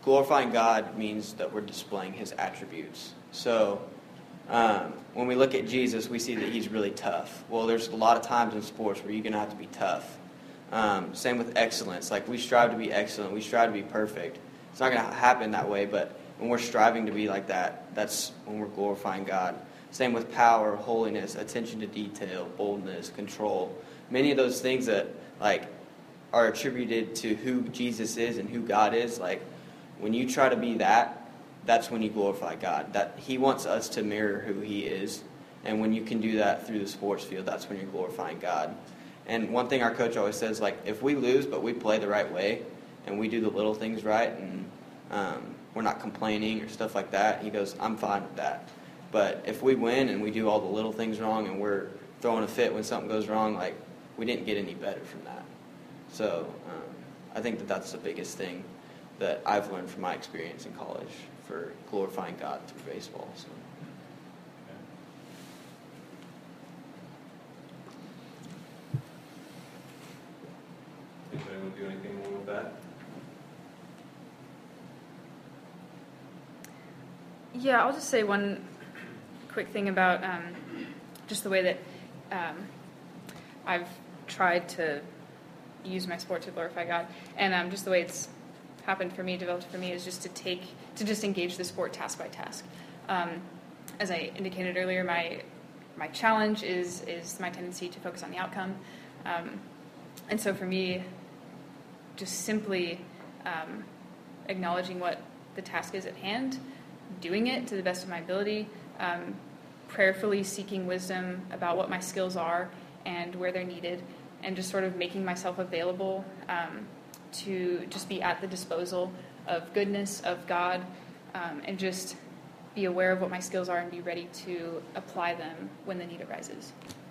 glorifying God means that we're displaying his attributes. So um, when we look at Jesus, we see that he's really tough. Well, there's a lot of times in sports where you're going to have to be tough. Um, same with excellence. Like, we strive to be excellent. We strive to be perfect. It's not going to happen that way, but when we're striving to be like that, that's when we're glorifying God. Same with power, holiness, attention to detail, boldness, control. Many of those things that, like, are attributed to who Jesus is and who God is. Like, when you try to be that, that's when you glorify God. That he wants us to mirror who he is. And when you can do that through the sports field, that's when you're glorifying God. And one thing our coach always says, like, if we lose but we play the right way and we do the little things right and um, we're not complaining or stuff like that, he goes, I'm fine with that. But if we win and we do all the little things wrong and we're throwing a fit when something goes wrong, like, we didn't get any better from that. So um, I think that that's the biggest thing that I've learned from my experience in college for glorifying God through baseball. So. Does anyone do anything more with that? Yeah, I'll just say one quick thing about um, just the way that um, I've tried to use my sport to glorify God, and um, just the way it's happened for me, developed for me, is just to take to just engage the sport task by task. Um, as I indicated earlier, my my challenge is is my tendency to focus on the outcome, um, and so for me, just simply um, acknowledging what the task is at hand, doing it to the best of my ability, um, prayerfully seeking wisdom about what my skills are and where they're needed, and just sort of making myself available um, to just be at the disposal of goodness, of God, um, and just be aware of what my skills are and be ready to apply them when the need arises.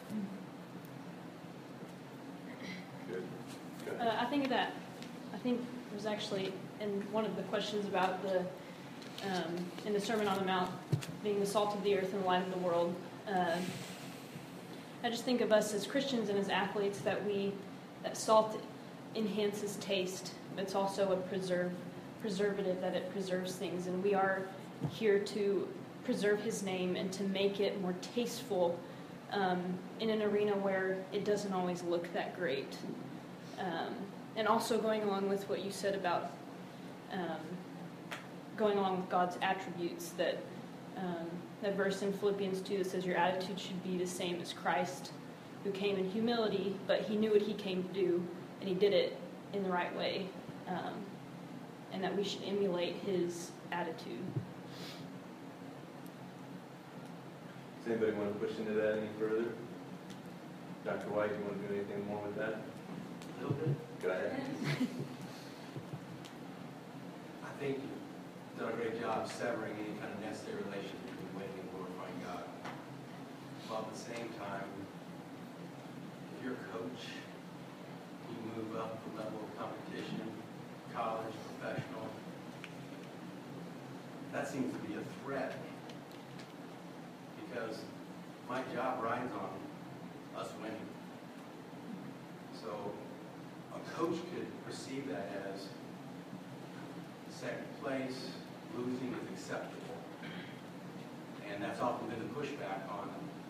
Good. Good. Uh, I think that, I think it was actually in one of the questions about the, um, in the Sermon on the Mount, being the salt of the earth and the light of the world. Uh, I just think of us as Christians and as athletes that we, that salt enhances taste. It's also a preserve, preservative, that it preserves things. And we are here to preserve his name and to make it more tasteful um, in an arena where it doesn't always look that great. Um, and also going along with what you said about um, going along with God's attributes, that um, that verse in Philippians two that says your attitude should be the same as Christ, who came in humility, but he knew what he came to do, and he did it in the right way, um, and that we should emulate his attitude. Does anybody want to push into that any further? Doctor White, do you want to do anything more with that? A little bit. Go ahead. I think you've done a great job severing any kind of necessary relation between winning and glorifying God. While at the same time, if you're a coach, you move up the level of competition, college, professional. That seems to be a threat because my job rides on us winning. So a coach could perceive that as second place, losing is acceptable. And that's often been the pushback on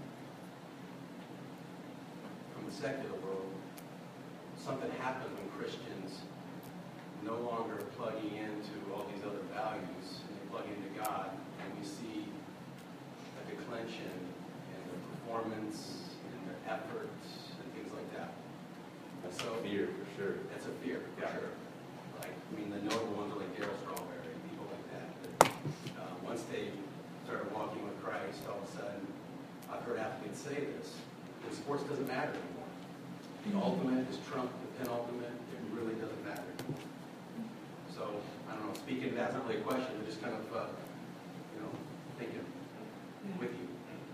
from the secular world. Something happens when Christians no longer plugging into all these other values and they plug into God, and we see a declension in their performance, in their efforts, and things like that. That's So- a fear for sure. That's a fear, for Yeah. sure. Like, I mean, the notable ones are like Darryl Strawberry and people like that. But uh, once they started walking with Christ, all of a sudden, I've heard athletes say this: the sports doesn't matter anymore. The ultimate is trump the penultimate. It really doesn't matter anymore. So I don't know. Speaking to that's not really a question, but just kind of, uh, you know, thinking with you.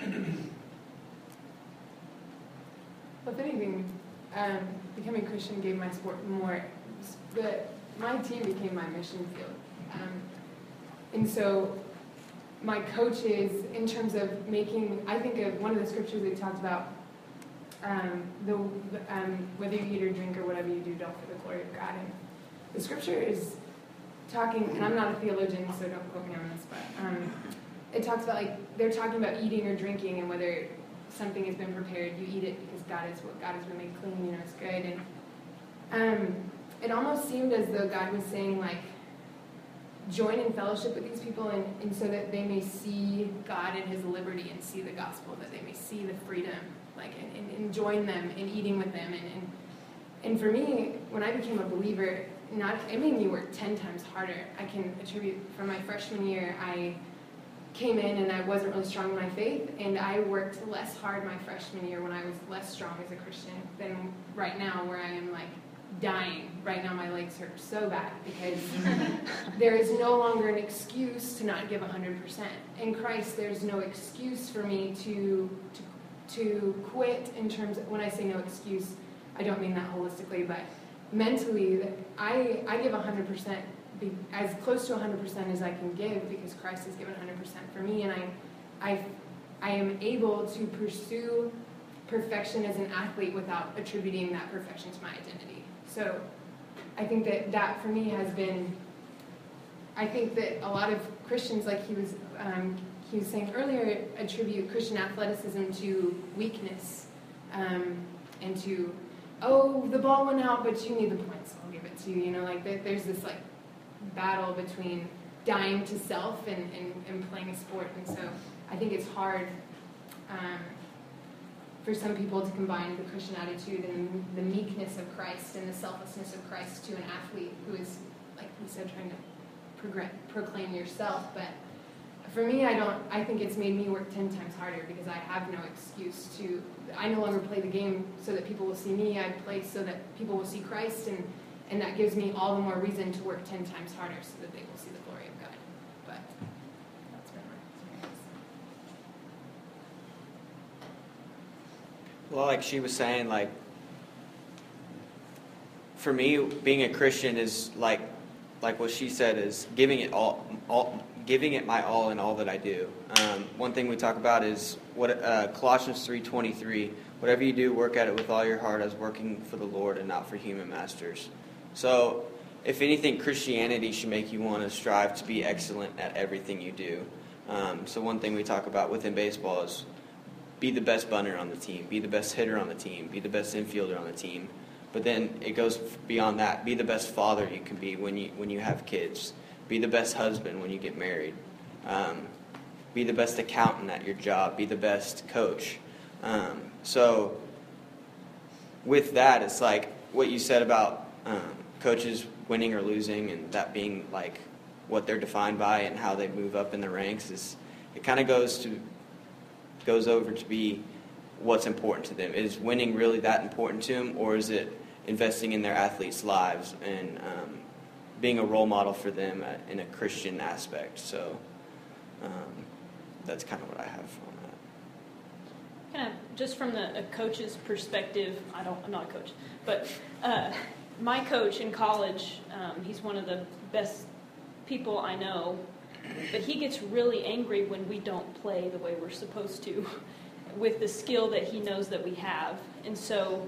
Well, if anything, um, becoming Christian gave my sport more. The, my team became my mission field. Um, and so my coaches, in terms of making, I think of one of the scriptures we talked about, um, the um, whether you eat or drink or whatever you do, don't for the glory of God. And the scripture is talking, and I'm not a theologian, so don't quote me on this, but um, it talks about, like, they're talking about eating or drinking and whether something has been prepared, you eat it because God is what God has been made clean, you know, it's good. And um, it almost seemed as though God was saying, like, join in fellowship with these people and, and so that they may see God and his liberty and see the gospel, that they may see the freedom, like, and, and, and join them in eating with them. And, and and for me, when I became a believer, not it made me work ten times harder. I can attribute from my freshman year, I came in and I wasn't really strong in my faith, and I worked less hard my freshman year when I was less strong as a Christian than right now, where I am like dying. Right now my legs hurt so bad because there is no longer an excuse to not give one hundred percent. In Christ, there's no excuse for me to, to, to quit in terms of, when I say no excuse, I don't mean that holistically, but mentally, I, I give one hundred percent, be, as close to one hundred percent as I can give, because Christ has given one hundred percent for me, and I, I, I am able to pursue perfection as an athlete without attributing that perfection to my identity. So I think that that for me has been, I think that a lot of Christians, like he was, um, he was saying earlier, attribute Christian athleticism to weakness, um, and to, oh, the ball went out, but you need the points, so I'll give it to you. You know, like there's this like battle between dying to self and, and, and playing a sport. And so I think it's hard um, for some people to combine the Christian attitude and the meekness of Christ and the selflessness of Christ to an athlete who is, like we said, trying to progress, proclaim yourself. But for me, I don't. I think it's made me work ten times harder because I have no excuse to. I no longer play the game so that people will see me. I play so that people will see Christ, and, and that gives me all the more reason to work ten times harder so that they will see the glory of God. But that's been my experience. Well, like she was saying, like, for me, being a Christian is like, like what she said, is giving it all, all giving it my all in all that I do. Um, one thing we talk about is what uh, Colossians three twenty-three. Whatever you do, work at it with all your heart as working for the Lord and not for human masters. So, if anything, Christianity should make you want to strive to be excellent at everything you do. Um, so one thing we talk about within baseball is be the best bunter on the team, be the best hitter on the team, be the best infielder on the team. But then it goes beyond that. Be the best father you can be when you when you have kids. Be the best husband when you get married. Um, be the best accountant at your job. Be the best coach. Um, so with that, it's like what you said about um, coaches winning or losing, and that being like what they're defined by and how they move up in the ranks. Is it kind of goes to goes over to be what's important to them. Is winning really that important to them, or is it investing in their athletes' lives and um, being a role model for them in a Christian aspect? So um, that's kind of what I have on that. Kind of just from the a coach's perspective, I don't, I'm not a coach, but uh, my coach in college, um, he's one of the best people I know, but he gets really angry when we don't play the way we're supposed to, with the skill that he knows that we have. And so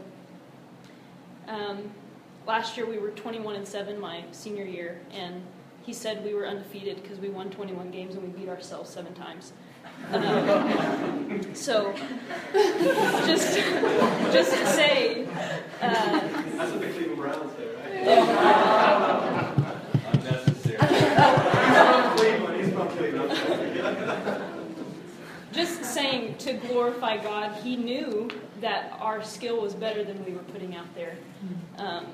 um, last year we were twenty-one and seven my senior year, and he said we were undefeated because we won twenty-one games and we beat ourselves seven times. Um, so just just to say, uh, that's what the Cleveland Browns say, right? Unnecessary. He's from Cleveland. He's from Cleveland. Just saying, to glorify God, he knew that our skill was better than we were putting out there. Um,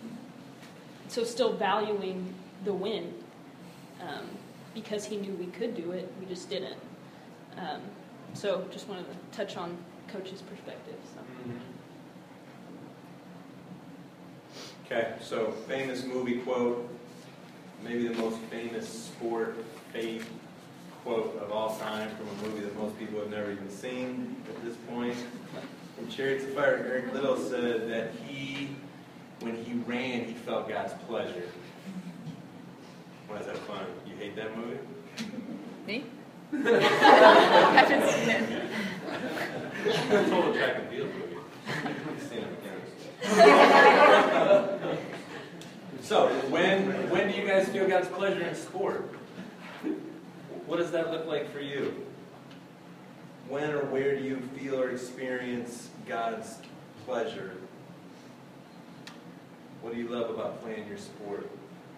so still valuing the win, um, because he knew we could do it, we just didn't. Um, so just wanted to touch on coach's perspective. So. Okay, so famous movie quote, maybe the most famous sport faith quote of all time from a movie that most people have never even seen at this point. In Chariots of Fire, Eric Liddell said that he, when he ran, he felt God's pleasure. Why is that funny? You hate that movie? Me? I haven't seen it. Total track and field movie. Stand up again. So, when when do you guys feel God's pleasure in sport? What does that look like for you? When or where do you feel or experience God's pleasure? What do you love about playing your sport?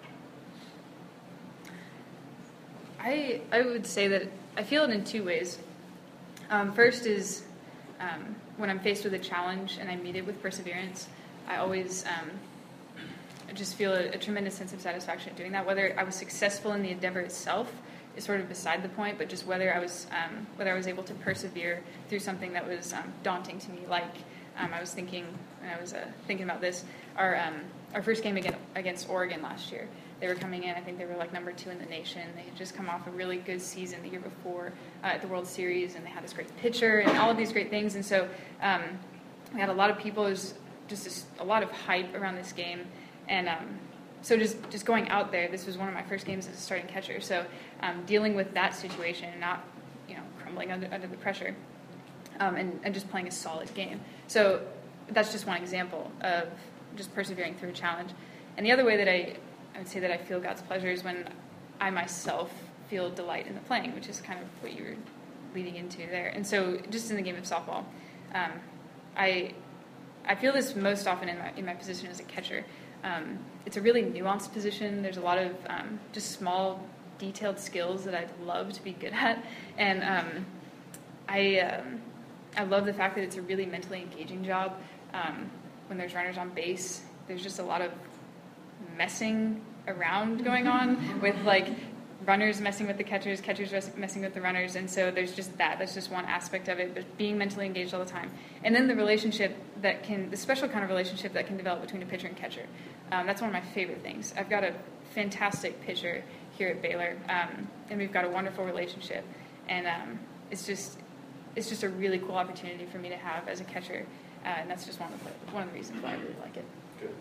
I I would say that I feel it in two ways. Um, first is um, when I'm faced with a challenge and I meet it with perseverance, I always um, I just feel a, a tremendous sense of satisfaction doing that. Whether I was successful in the endeavor itself is sort of beside the point, but just whether I was um, whether I was able to persevere through something that was um, daunting to me. Like um, I was thinking when I was uh, thinking about this, our um, our first game against, against Oregon last year. They were coming in, I think they were like number two in the nation. They had just come off a really good season the year before uh, at the World Series, and they had this great pitcher and all of these great things. And so um, we had a lot of people, it was just this, a lot of hype around this game. And um, so just, just going out there, this was one of my first games as a starting catcher. So um, dealing with that situation and not, you know, crumbling under, under the pressure um, and, and just playing a solid game. So that's just one example of just persevering through a challenge. And the other way that I I would say that I feel God's pleasure is when I myself feel delight in the playing, which is kind of what you were leading into there. And so just in the game of softball, um, I I feel this most often in my, in my position as a catcher. Um, it's a really nuanced position. There's a lot of um, just small, detailed skills that I'd love to be good at. And um, I, um, I love the fact that it's a really mentally engaging job. Um, when there's runners on base, there's just a lot of messing around going on with like runners messing with the catchers, catchers messing with the runners, and so there's just that. That's just one aspect of it, but being mentally engaged all the time. And then the relationship that can, the special kind of relationship that can develop between a pitcher and catcher. Um, that's one of my favorite things. I've got a fantastic pitcher here at Baylor, um, and we've got a wonderful relationship, and um, it's just it's just a really cool opportunity for me to have as a catcher, uh, and that's just one of the one of the reasons why I really like it. Good.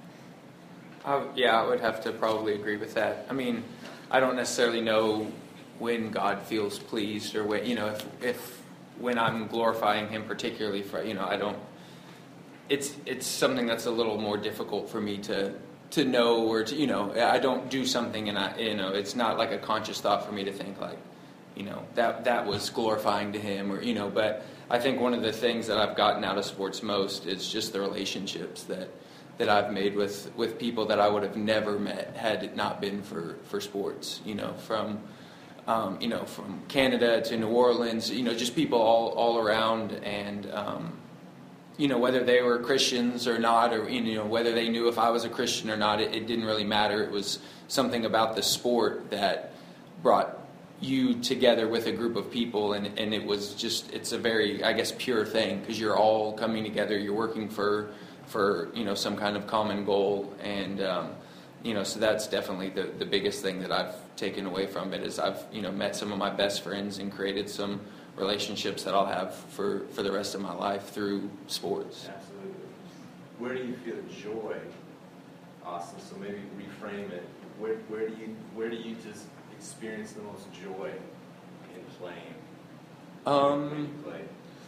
Uh, yeah, I would have to probably agree with that. I mean, I don't necessarily know when God feels pleased or when, you know, if, if when I'm glorifying Him particularly for, you know, I don't, it's it's something that's a little more difficult for me to to know or to, you know, I don't do something and I, you know, it's not like a conscious thought for me to think like, you know, that that was glorifying to Him or, you know, but I think one of the things that I've gotten out of sports most is just the relationships that that I've made with, with people that I would have never met had it not been for, for sports, you know, from, um, you know, from Canada to New Orleans, you know, just people all, all around and, um, you know, whether they were Christians or not, or, you know, whether they knew if I was a Christian or not, it, it didn't really matter. It was something about the sport that brought you together with a group of people, and, and it was just, it's a very, I guess, pure thing, because you're all coming together, you're working for, for, you know, some kind of common goal, and, um, you know, so that's definitely the, the biggest thing that I've taken away from it, is I've, you know, met some of my best friends and created some relationships that I'll have for, for the rest of my life through sports. Absolutely. Where do you feel joy? Awesome. So maybe reframe it. Where, where do you where do you just experience the most joy in playing? Um, when you play?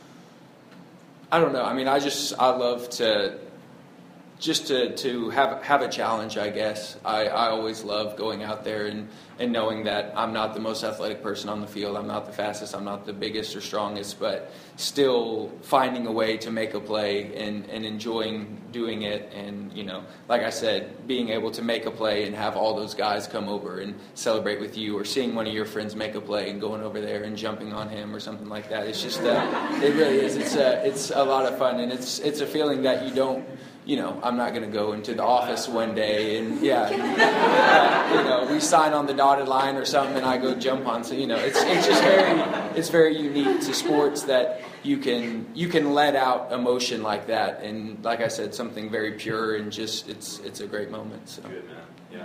I don't know. I mean, I just, I love to, just to, to have have a challenge, I guess. I, I always love going out there and, and knowing that I'm not the most athletic person on the field. I'm not the fastest. I'm not the biggest or strongest, but still finding a way to make a play and, and enjoying doing it. And, you know, like I said, being able to make a play and have all those guys come over and celebrate with you, or seeing one of your friends make a play and going over there and jumping on him or something like that. It's just, uh, it really is. It's a, it's a lot of fun, and it's it's a feeling that you don't, you know, I'm not going to go into the office one day and, yeah, uh, you know, we sign on the dotted line or something and I go jump on. So, you know, it's it's just very, it's very unique to sports that you can you can let out emotion like that. And like I said, something very pure, and just, it's it's a great moment. So. Good, man. Yeah.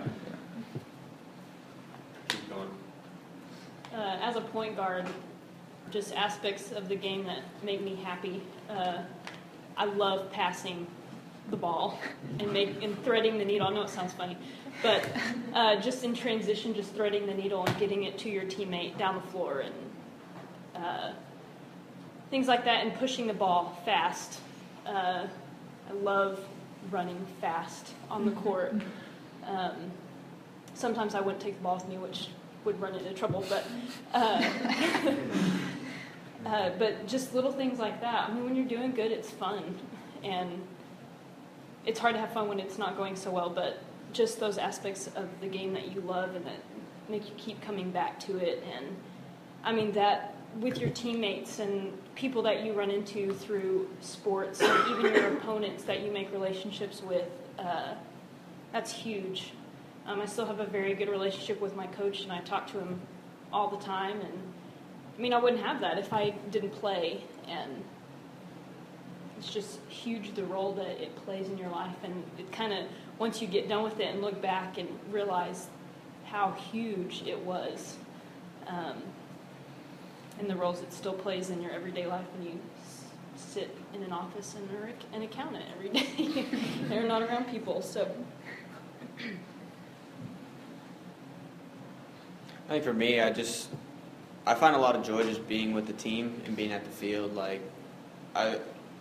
Keep going. Uh, as a point guard, just aspects of the game that make me happy. Uh, I love passing the ball and make and threading the needle. I know it sounds funny, but uh, just in transition, just threading the needle and getting it to your teammate down the floor, and uh, things like that, and pushing the ball fast. Uh, I love running fast on the court. Um, sometimes I wouldn't take the ball with me, which would run into trouble. But uh, uh, but just little things like that. I mean, when you're doing good, it's fun, and it's hard to have fun when it's not going so well. But just those aspects of the game that you love and that make you keep coming back to it, and I mean that with your teammates and people that you run into through sports, or even your opponents that you make relationships with, uh, that's huge. Um, I still have a very good relationship with my coach, and I talk to him all the time. And I mean, I wouldn't have that if I didn't play. And it's just huge the role that it plays in your life. And it kind of, once you get done with it and look back and realize how huge it was, um, and the roles it still plays in your everyday life when you s- sit in an office and are an accountant every day. They're not around people, so. I think for me, I just I find a lot of joy just being with the team and being at the field. Like, I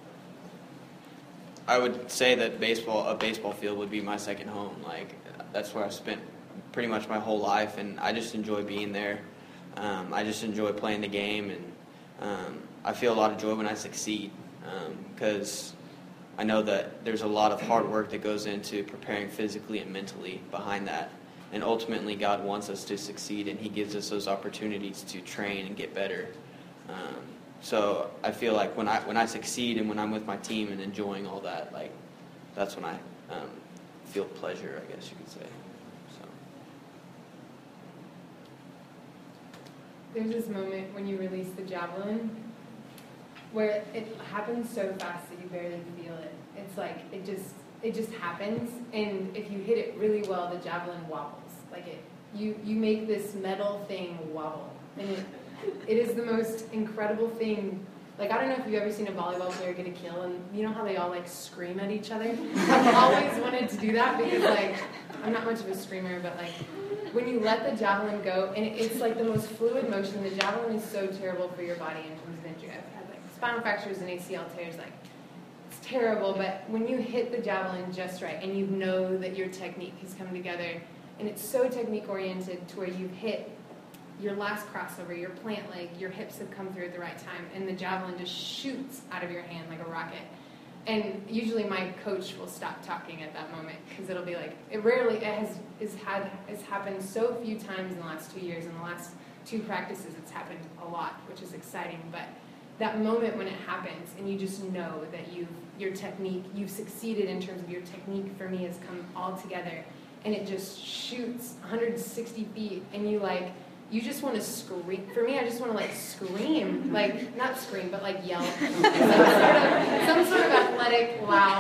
I would say that baseball a baseball field would be my second home. Like, that's where I've spent pretty much my whole life, and I just enjoy being there. Um, I just enjoy playing the game, and um, I feel a lot of joy when I succeed because um, I know that there's a lot of hard work that goes into preparing physically and mentally behind that. And ultimately, God wants us to succeed, and He gives us those opportunities to train and get better. Um, so I feel like when I when I succeed and when I'm with my team and enjoying all that, like that's when I um, feel pleasure, I guess you could say. So. There's this moment when you release the javelin where it happens so fast that you barely feel it. It's like it just it just happens, and if you hit it really well, the javelin wobbles. Like it, you you make this metal thing wobble, and it it is the most incredible thing. Like, I don't know if you've ever seen a volleyball player get a kill, and you know how they all like scream at each other? I've always wanted to do that because like I'm not much of a screamer, but like when you let the javelin go, and it's like the most fluid motion. The javelin is so terrible for your body in terms of injury. I've had like spinal fractures and A C L tears, like it's terrible. But when you hit the javelin just right, and you know that your technique has come together, and it's so technique oriented to where you've hit your last crossover, your plant leg, your hips have come through at the right time, and the javelin just shoots out of your hand like a rocket. And usually my coach will stop talking at that moment because it'll be like, it rarely, it has, is had, it's happened so few times in the last two years. In the last two practices, it's happened a lot, which is exciting. But that moment when it happens and you just know that you've, your technique, you've succeeded in terms of your technique for me has come all together, and it just shoots one hundred sixty feet, and you like, you just want to scream. For me, I just want to like scream, like not scream, but like yell. Some sort of, some sort of athletic, loud.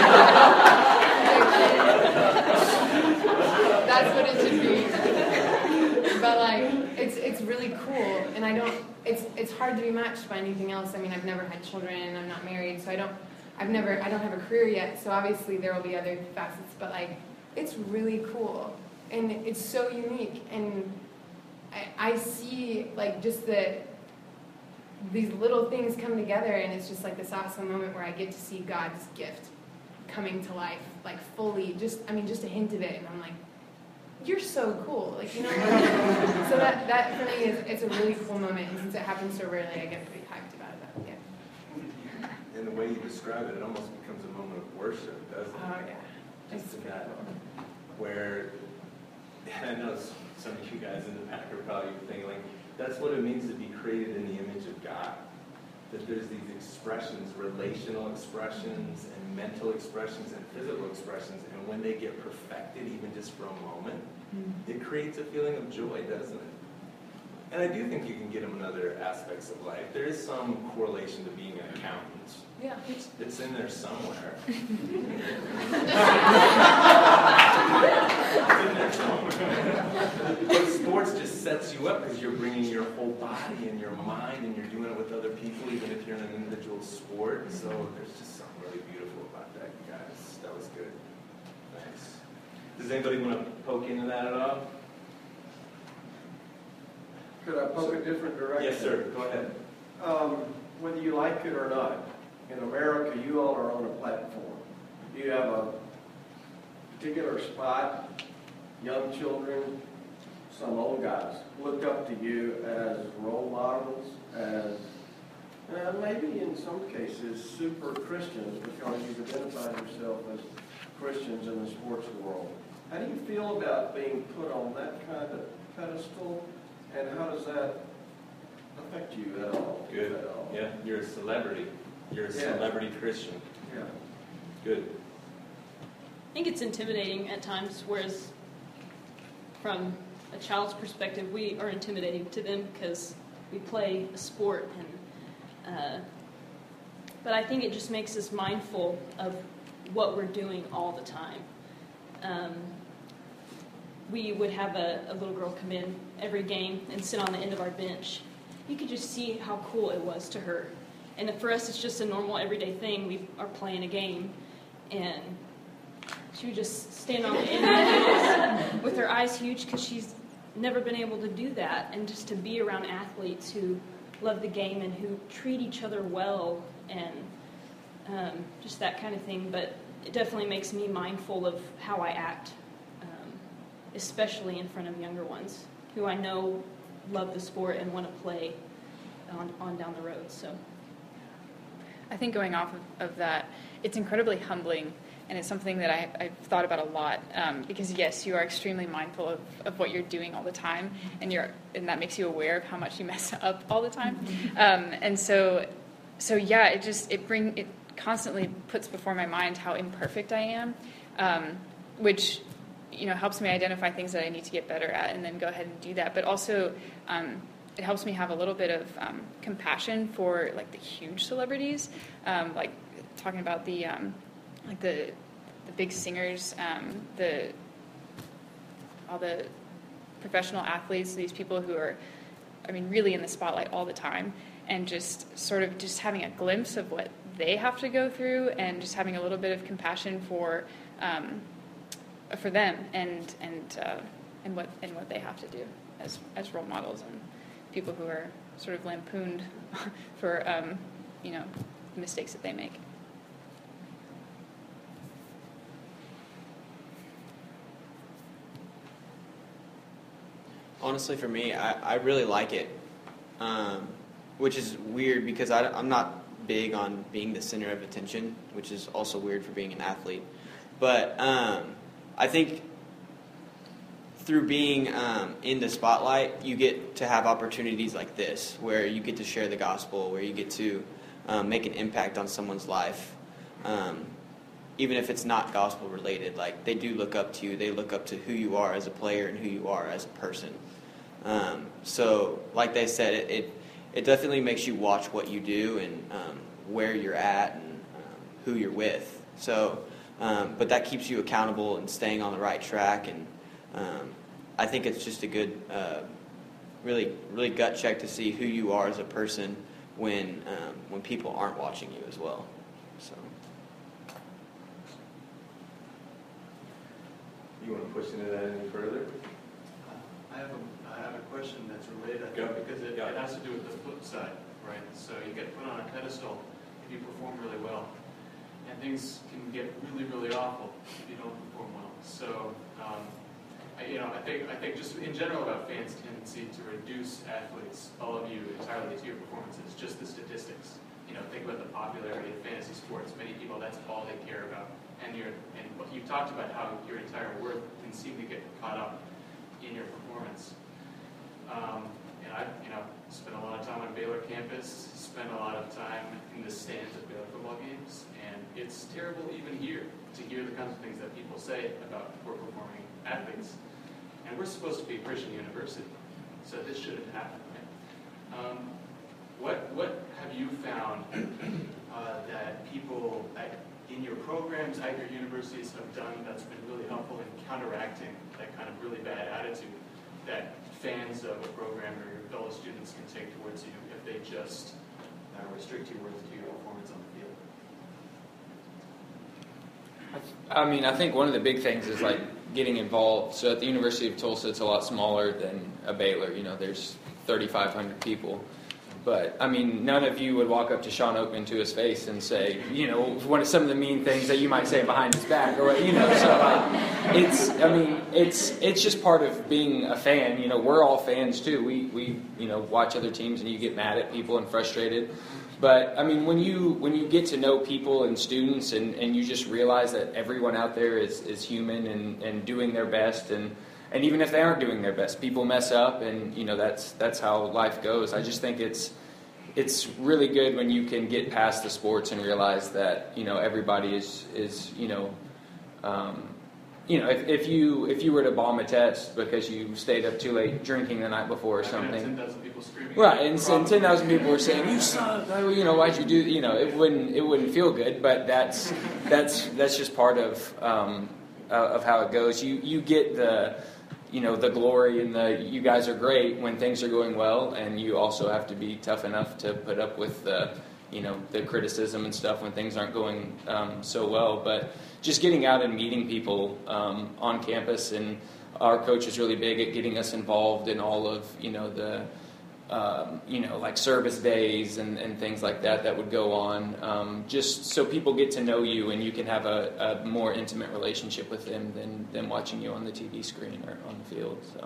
That's what it should be. But like, it's it's really cool, and I don't. It's it's hard to be matched by anything else. I mean, I've never had children. I'm not married, so I don't. I've never. I don't have a career yet. So obviously there will be other facets, but like, it's really cool, and it's so unique, and I, I see like just the these little things come together, and it's just like this awesome moment where I get to see God's gift coming to life, like fully. Just I mean, just a hint of it, and I'm like, you're so cool, like you know. So that that for me is it's a really cool moment, and since it happens so rarely, I get pretty hyped about it. Yeah. And the way you describe it, it almost becomes a moment of worship, doesn't it? Oh yeah. Just in that, where I know some of you guys in the back are probably thinking, like, that's what it means to be created in the image of God. That there's these expressions, relational expressions, and mental expressions, and physical expressions, and when they get perfected, even just for a moment, mm-hmm. it creates a feeling of joy, doesn't it? And I do think you can get them in other aspects of life. There is some correlation to being an accountant. Yeah. It's, it's in there somewhere. It's in there somewhere. But sports just sets you up because you're bringing your whole body and your mind, and you're doing it with other people, even if you're in an individual sport. So there's just something really beautiful about that, guys. That was good. Nice. Does anybody want to poke into that at all? Could I poke a different direction? Yes, sir. Go ahead. Um, whether you like it or not, in America, you all are on a platform. You have a particular spot young children, some old guys, look up to you as role models, as uh, maybe in some cases super Christians, because you've identified yourself as Christians in the sports world. How do you feel about being put on that kind of pedestal, and how does that affect you at all? Good. At all? Yeah, you're a celebrity. You're a Yeah. celebrity Christian. Yeah. Good. I think it's intimidating at times, whereas from a child's perspective, we are intimidating to them because we play a sport. And uh, but I think it just makes us mindful of what we're doing all the time. Um, we would have a, a little girl come in every game and sit on the end of our bench. You could just see how cool it was to her. And for us, it's just a normal, everyday thing. We are playing a game, and she would just stand on the end of the fence with her eyes huge because she's never been able to do that. And just to be around athletes who love the game and who treat each other well and um, just that kind of thing. But it definitely makes me mindful of how I act, um, especially in front of younger ones who I know love the sport and want to play on, on down the road. So. I think going off of, of that, it's incredibly humbling, and it's something that I, I've thought about a lot, um, because yes, you are extremely mindful of, of what you're doing all the time, and you're and that makes you aware of how much you mess up all the time, um, and so so yeah, it just it bring it constantly puts before my mind how imperfect I am, um, which you know helps me identify things that I need to get better at, and then go ahead and do that, but also. Um, It helps me have a little bit of um, compassion for like the huge celebrities, um, like talking about the um, like the the big singers, um, the all the professional athletes, these people who are, I mean, really in the spotlight all the time, and just sort of just having a glimpse of what they have to go through, and just having a little bit of compassion for um, for them and and uh, and what and what they have to do as as role models and people who are sort of lampooned for, um, you know, the mistakes that they make. Honestly, for me, I, I really like it, um, which is weird because I, I'm not big on being the center of attention, which is also weird for being an athlete. But um, I think through being um, in the spotlight, you get to have opportunities like this, where you get to share the gospel, where you get to um, make an impact on someone's life, um, even if it's not gospel related. Like, they do look up to you. They look up to who you are as a player and who you are as a person. Um, so, like they said, it, it it definitely makes you watch what you do and um, where you're at and um, who you're with. So, um, but that keeps you accountable and staying on the right track. And Um, I think it's just a good, uh, really, really gut check to see who you are as a person when um, when people aren't watching you as well. So, You want to push into that any further? I have a, I have a question that's related, I Go. think, because it, Go. it has to do with the flip side, right? So you get put on a pedestal if you perform really well, and things can get really, really awful if you don't perform well. So, um, I, you know, I think I think just in general about fans' tendency to reduce athletes, all of you, entirely to your performances, just the statistics. You know, think about the popularity of fantasy sports. Many people, that's all they care about. And you're, and you talked about how your entire worth can seem to get caught up in your performance. Um, and I, you know, spent a lot of time on Baylor campus, spent a lot of time in the stands at Baylor football games, and it's terrible even here to hear the kinds of things that people say about poor performing athletes. And we're supposed to be a Christian university, so this shouldn't happen, right? Um, what what have you found uh, that people at, in your programs at your universities have done that's been really helpful in counteracting that kind of really bad attitude that fans of a program or your fellow students can take towards you if they just uh, restrict your worth to your performance on the field? I mean, I think one of the big things is like getting involved. So at the University of Tulsa, it's a lot smaller than a Baylor. You know, there's thirty-five hundred people. but I mean, none of you would walk up to Sean Oakman to his face and say, you know, what are some of the mean things that you might say behind his back, or you know. So like, it's, I mean, it's it's just part of being a fan. You know, we're all fans too. We we you know watch other teams and you get mad at people and frustrated. But I mean, when you when you get to know people and students, and, and you just realize that everyone out there is, is human and, and doing their best, and, and even if they aren't doing their best, people mess up, and you know that's that's how life goes. I just think it's it's really good when you can get past the sports and realize that you know everybody is is you know. Um, You know, if, if you if you were to bomb a test because you stayed up too late drinking the night before or something, ten thousand people screaming. right? And, and ten thousand people were saying, "You suck!" You know, why'd you do? You know, it wouldn't it wouldn't feel good. But that's that's that's just part of um, uh, of how it goes. You you get the you know the glory and the you guys are great when things are going well, and you also have to be tough enough to put up with the you know the criticism and stuff when things aren't going um, so well, but. Just getting out and meeting people um, on campus, and our coach is really big at getting us involved in all of you know the um, you know like service days and, and things like that that would go on, um, just so people get to know you and you can have a, a more intimate relationship with them than than watching you on the T V screen or on the field. So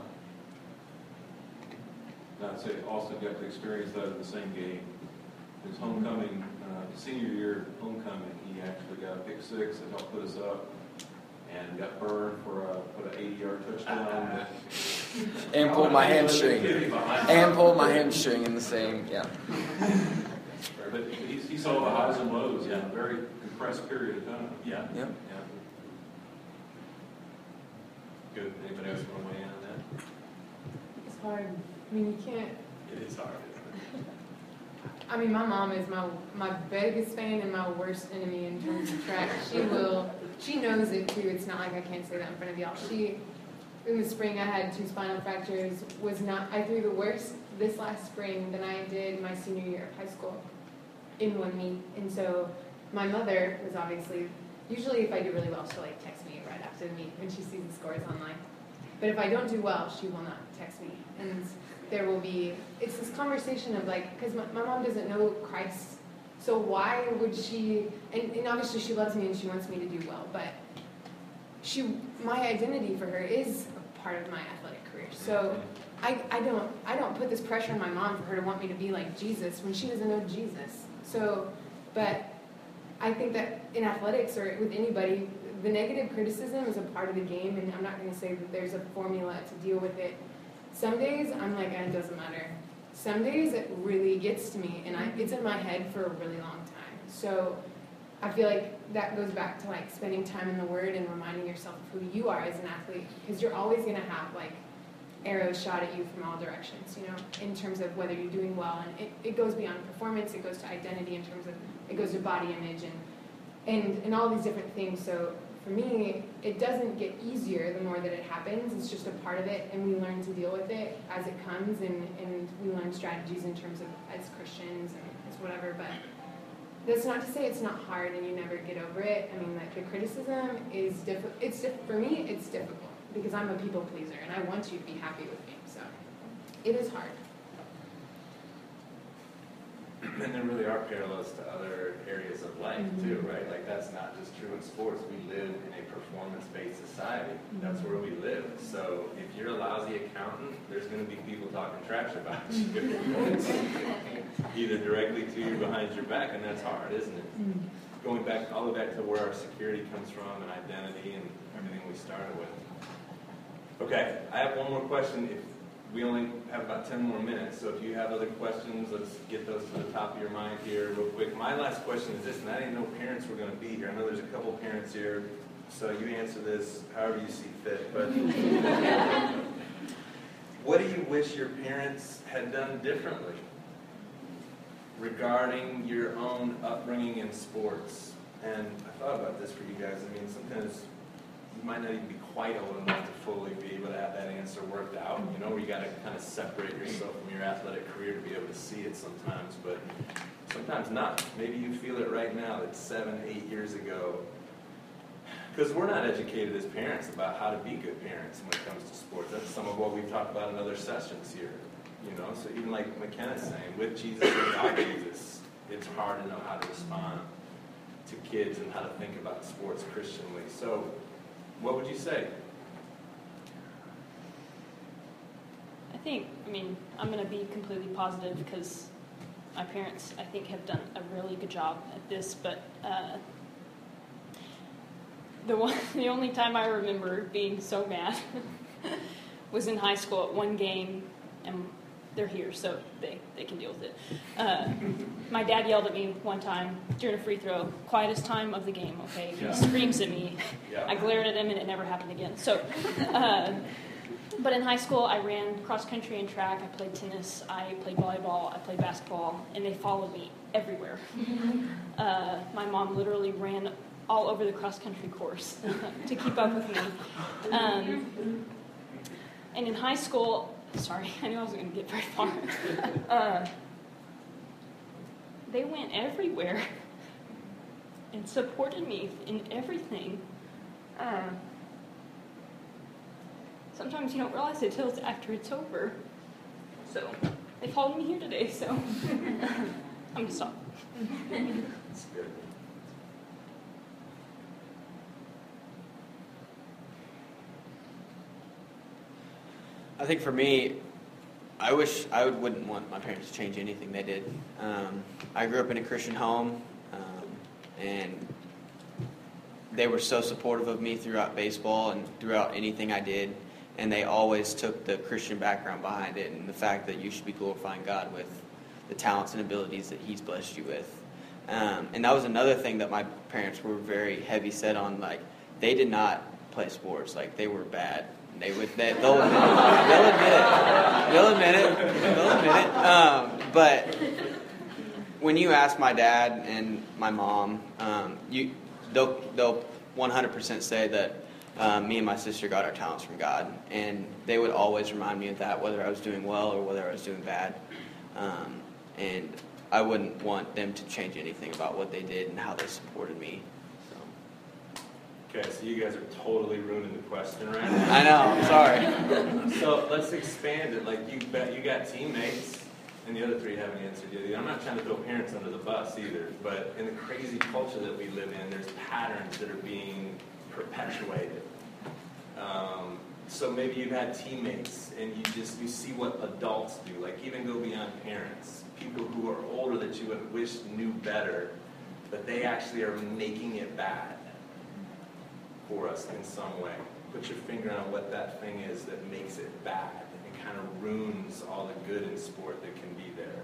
I'd say Austin got to experience that in the same game. His homecoming, uh, senior year homecoming, he actually got a pick six that helped put us up, and got burned for a for an eighty-yard touchdown. and pulled my hamstring, and pulled my hamstring in the same, yeah. But he, he saw the highs and lows in a very compressed period of time. Yeah. Yeah. Yeah. Good. Anybody else want to weigh in on that? It's hard. I mean, you can't. It is hard, isn't it? I mean, my mom is my my biggest fan and my worst enemy in terms of track. She will, she knows it too. It's not like I can't say that in front of y'all. She, in the spring, I had two spinal fractures. Was not, I threw the worst this last spring than I did my senior year of high school in one meet. And so my mother was obviously, usually if I do really well, she'll like text me right after the meet when she sees the scores online. But if I don't do well, she will not text me. And there will be, it's this conversation of like, because my, my mom doesn't know Christ, so why would she, and, and obviously she loves me and she wants me to do well, but she, my identity for her is a part of my athletic career. So I, I don't I don't put this pressure on my mom for her to want me to be like Jesus when she doesn't know Jesus. So, but I think that in athletics or with anybody, the negative criticism is a part of the game, and I'm not going to say that there's a formula to deal with it. Some days I'm like, eh, it doesn't matter. Some days it really gets to me, and I, it's in my head for a really long time. So I feel like that goes back to like spending time in the Word and reminding yourself of who you are as an athlete, because you're always going to have like arrows shot at you from all directions, you know, in terms of whether you're doing well. And it, it goes beyond performance, it goes to identity in terms of, it goes to body image and, and, and all these different things. So for me, it doesn't get easier the more that it happens. It's just a part of it, and we learn to deal with it as it comes, and, and we learn strategies in terms of as Christians and as whatever. But that's not to say it's not hard and you never get over it. I mean, like the criticism is difficult. It's diff- for me, it's difficult because I'm a people pleaser and I want you to be happy with me. So it is hard. And there really are parallels to other areas of life mm-hmm. too, right? Like that's not just true in sports. We live in a performance-based society. Mm-hmm. That's where we live. So if you're a lousy accountant, there's going to be people talking trash about you, either directly to you or behind your back, and that's hard, isn't it? Mm-hmm. Going back all the way back to where our security comes from and identity and everything we started with. Okay, I have one more question. If we only have about ten more minutes, so if you have other questions, let's get those to the top of your mind here real quick. My last question is this, and I didn't know parents were going to be here. I know there's a couple parents here, so you answer this however you see fit. But what do you wish your parents had done differently regarding your own upbringing in sports? And I thought about this for you guys. I mean, sometimes you might not even be quite old enough to fully be able to have that answer worked out, you know, where you got to kind of separate yourself from your athletic career to be able to see it sometimes, but sometimes not. Maybe you feel it right now that seven, eight years ago, because we're not educated as parents about how to be good parents when it comes to sports. That's some of what we've talked about in other sessions here. You know, so even like McKenna's saying, with Jesus and without Jesus, it's hard to know how to respond to kids and how to think about sports Christianly. So, what would you say? I think, I mean, I'm going to be completely positive because my parents, I think, have done a really good job at this, but uh, the one, the only time I remember being so mad was in high school at one game, and they're here, so they, they can deal with it. Uh, my dad yelled at me one time during a free throw, quietest time of the game, okay? He Yeah. screams at me. Yeah. I glared at him, and it never happened again. So, uh, but in high school, I ran cross country and track. I played tennis. I played volleyball. I played basketball, and they followed me everywhere. Uh, my mom literally ran all over the cross country course to keep up with me. Um, and in high school, sorry, I knew I wasn't going to get very far. uh, they went everywhere and supported me in everything. Uh, sometimes you don't realize it until it's after it's over. So they followed me here today, so I'm going to stop. That's good. I think for me, I wish I would, wouldn't want my parents to change anything they did. Um, I grew up in a Christian home, um, and they were so supportive of me throughout baseball and throughout anything I did, and they always took the Christian background behind it and the fact that you should be glorifying God with the talents and abilities that He's blessed you with. Um, and that was another thing that my parents were very heavy set on. Like, they did not play sports. Like, they were bad. They would. They, they'll admit it. They'll admit it. They'll admit it. They'll admit it. Um, but when you ask my dad and my mom, um, you they'll they'll one hundred percent say that um, me and my sister got our talents from God, and they would always remind me of that, whether I was doing well or whether I was doing bad. Um, and I wouldn't want them to change anything about what they did and how they supported me. Okay, so you guys are totally ruining the question right now. I know, I'm sorry. So let's expand it. Like, you bet you got teammates, and the other three haven't answered yet. I'm not trying to throw parents under the bus either, but in the crazy culture that we live in, there's patterns that are being perpetuated. Um, so maybe you've had teammates, and you just you see what adults do. Like, even go beyond parents, people who are older that you would wish knew better, but they actually are making it bad for us in some way. Put your finger on what that thing is that makes it bad and kind of ruins all the good in sport that can be there.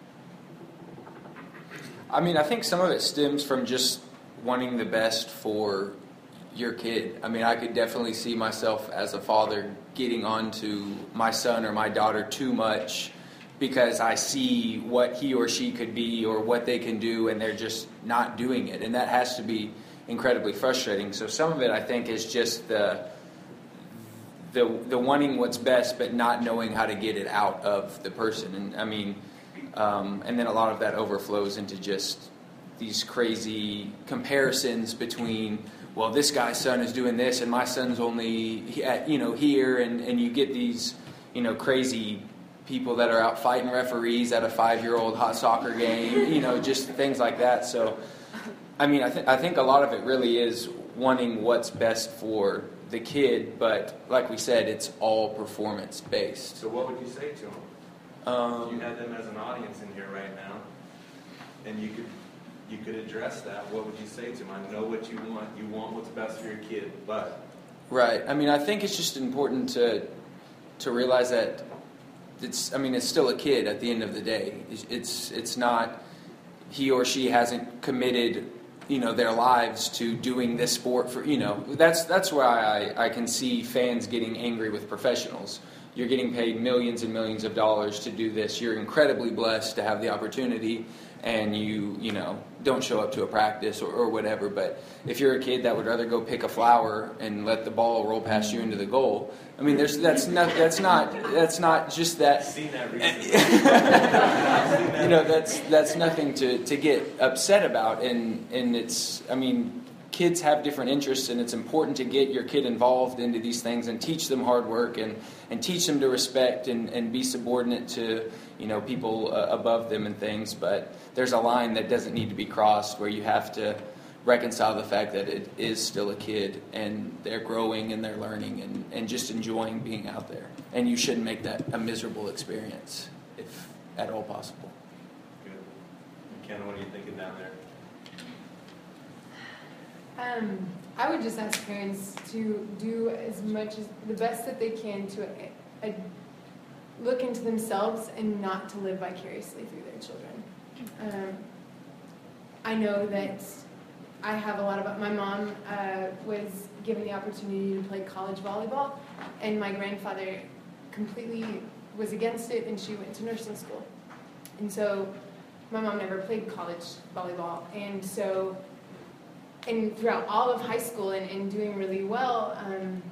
I mean, I think some of it stems from just wanting the best for your kid. I mean, I could definitely see myself as a father getting onto my son or my daughter too much because I see what he or she could be or what they can do, and they're just not doing it. And that has to be incredibly frustrating. So some of it, I think, is just the the the wanting what's best, but not knowing how to get it out of the person. And I mean, um, and then a lot of that overflows into just these crazy comparisons between, well, this guy's son is doing this, and my son's only at, you know here, and and you get these you know crazy people that are out fighting referees at a five-year-old hot soccer game, you know, just things like that. So. I mean, I, th- I think a lot of it really is wanting what's best for the kid, but like we said, it's all performance-based. So what would you say to them? Um, If you had them as an audience in here right now, and you could you could address that, what would you say to them? I know what you want. You want what's best for your kid, but... Right. I mean, I think it's just important to to realize that it's, I mean, it's still a kid at the end of the day. It's it's, it's not, he or she hasn't committed you know, their lives to doing this sport for, you know, that's that's why I, I can see fans getting angry with professionals. You're getting paid millions and millions of dollars to do this. You're incredibly blessed to have the opportunity, and you, you know, don't show up to a practice or, or whatever. But if you're a kid that would rather go pick a flower and let the ball roll past you into the goal, I mean, there's that's not that's not that's not just that. I've seen that recently. You know, that's that's nothing to, to get upset about, and and it's I mean, kids have different interests, and it's important to get your kid involved into these things and teach them hard work and, and teach them to respect and, and be subordinate to, you know, people uh, above them and things. But there's a line that doesn't need to be crossed where you have to reconcile the fact that it is still a kid and they're growing and they're learning and, and just enjoying being out there. And you shouldn't make that a miserable experience if at all possible. Good. Ken, what are you thinking down there? Um, I would just ask parents to do as much as the best that they can to uh, uh, look into themselves and not to live vicariously through their children. Um, I know that I have a lot of, my mom uh, was given the opportunity to play college volleyball, and my grandfather completely was against it, and she went to nursing school. And so my mom never played college volleyball, and so and throughout all of high school and, and doing really well, um,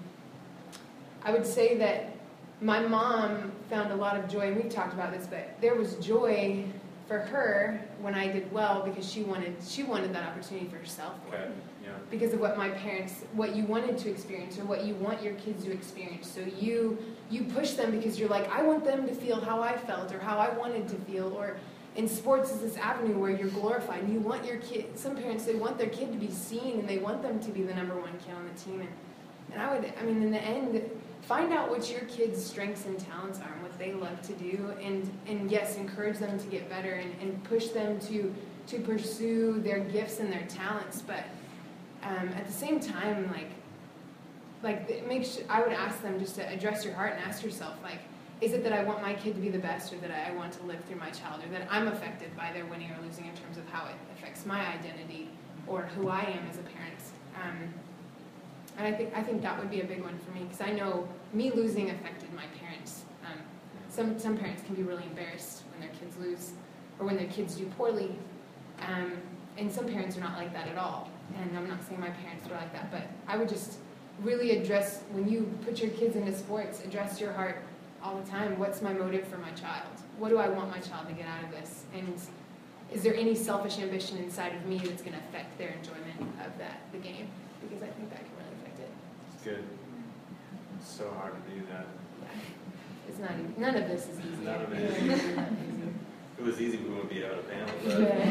I would say that my mom found a lot of joy, and we've talked about this, but there was joy for her when I did well because she wanted she wanted that opportunity for herself. Okay. Yeah. Because of what my parents, what you wanted to experience or what you want your kids to experience. So you you push them because you're like, I want them to feel how I felt or how I wanted to feel. Or in sports is this avenue where you're glorified and you want your kid, some parents, they want their kid to be seen and they want them to be the number one kid on the team. And, and I would, I mean, in the end, find out what your kids' strengths and talents are and what they love to do. And, and yes, encourage them to get better and, and push them to, to pursue their gifts and their talents. But um, at the same time, like, like it makes, I would ask them just to address your heart and ask yourself, like, is it that I want my kid to be the best or that I want to live through my child or that I'm affected by their winning or losing in terms of how it affects my identity or who I am as a parent? Um, and I think I think that would be a big one for me because I know me losing affected my parents. Um, some, some parents can be really embarrassed when their kids lose or when their kids do poorly. Um, and some parents are not like that at all. And I'm not saying my parents were like that, but I would just really address, when you put your kids into sports, address your heart all the time. What's my motive for my child? What do I want my child to get out of this? And is there any selfish ambition inside of me that's going to affect their enjoyment of that, the game? Because I think that can really affect it. It's good. It's so hard to do that. Yeah. It's not easy. None of this is easy. None of it is easy. If it was easy, we wouldn't be out of panel.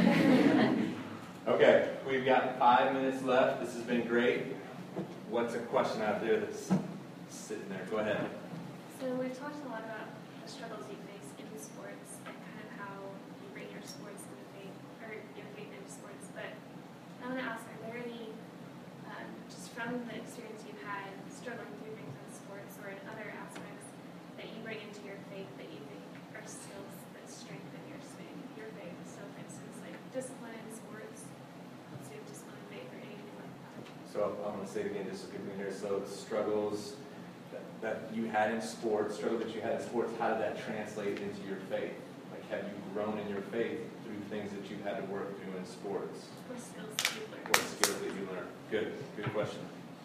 But... okay, we've got five minutes left. This has been great. What's a question out there that's sitting there? Go ahead. So we've talked a lot about the struggles you face in sports and kind of how you bring your sports into faith, or your faith into sports. But I want to ask, are there any, um, just from the experience you've had struggling through things in sports or in other aspects, that you bring into your faith that you think are skills that strengthen your faith? Your faith. So, for instance, like discipline in sports. Let's do discipline in faith or anything like that. So I'm going to say it again, just to give me here. So the struggles that you had in sports, struggle that you had in sports, how did that translate into your faith? Like, have you grown in your faith through things that you had to work through in sports? What skills that you learned? What skills that you learned? Good, good question.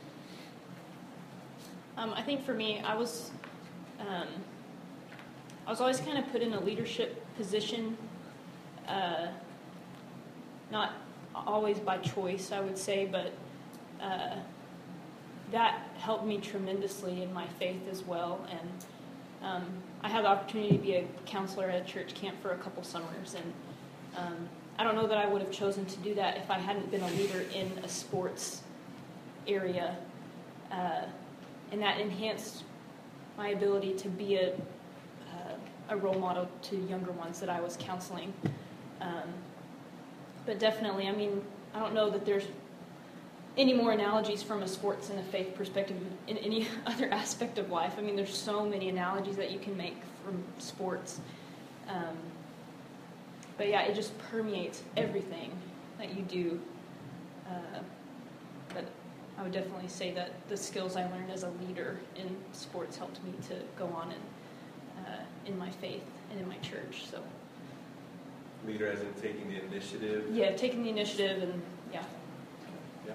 Um, I think for me, I was, um, I was always kind of put in a leadership position, uh, not always by choice, I would say, but uh, that helped me tremendously in my faith as well. And um, I had the opportunity to be a counselor at a church camp for a couple summers. And um, I don't know that I would have chosen to do that if I hadn't been a leader in a sports area. Uh, and that enhanced my ability to be a, uh, a role model to younger ones that I was counseling. Um, but definitely, I mean, I don't know that there's any more analogies from a sports and a faith perspective in any other aspect of life. I mean, there's so many analogies that you can make from sports. Um, but yeah, it just permeates everything that you do. Uh, but I would definitely say that the skills I learned as a leader in sports helped me to go on and uh, in my faith and in my church. So Leader as in taking the initiative? Yeah, taking the initiative and yeah. Yeah.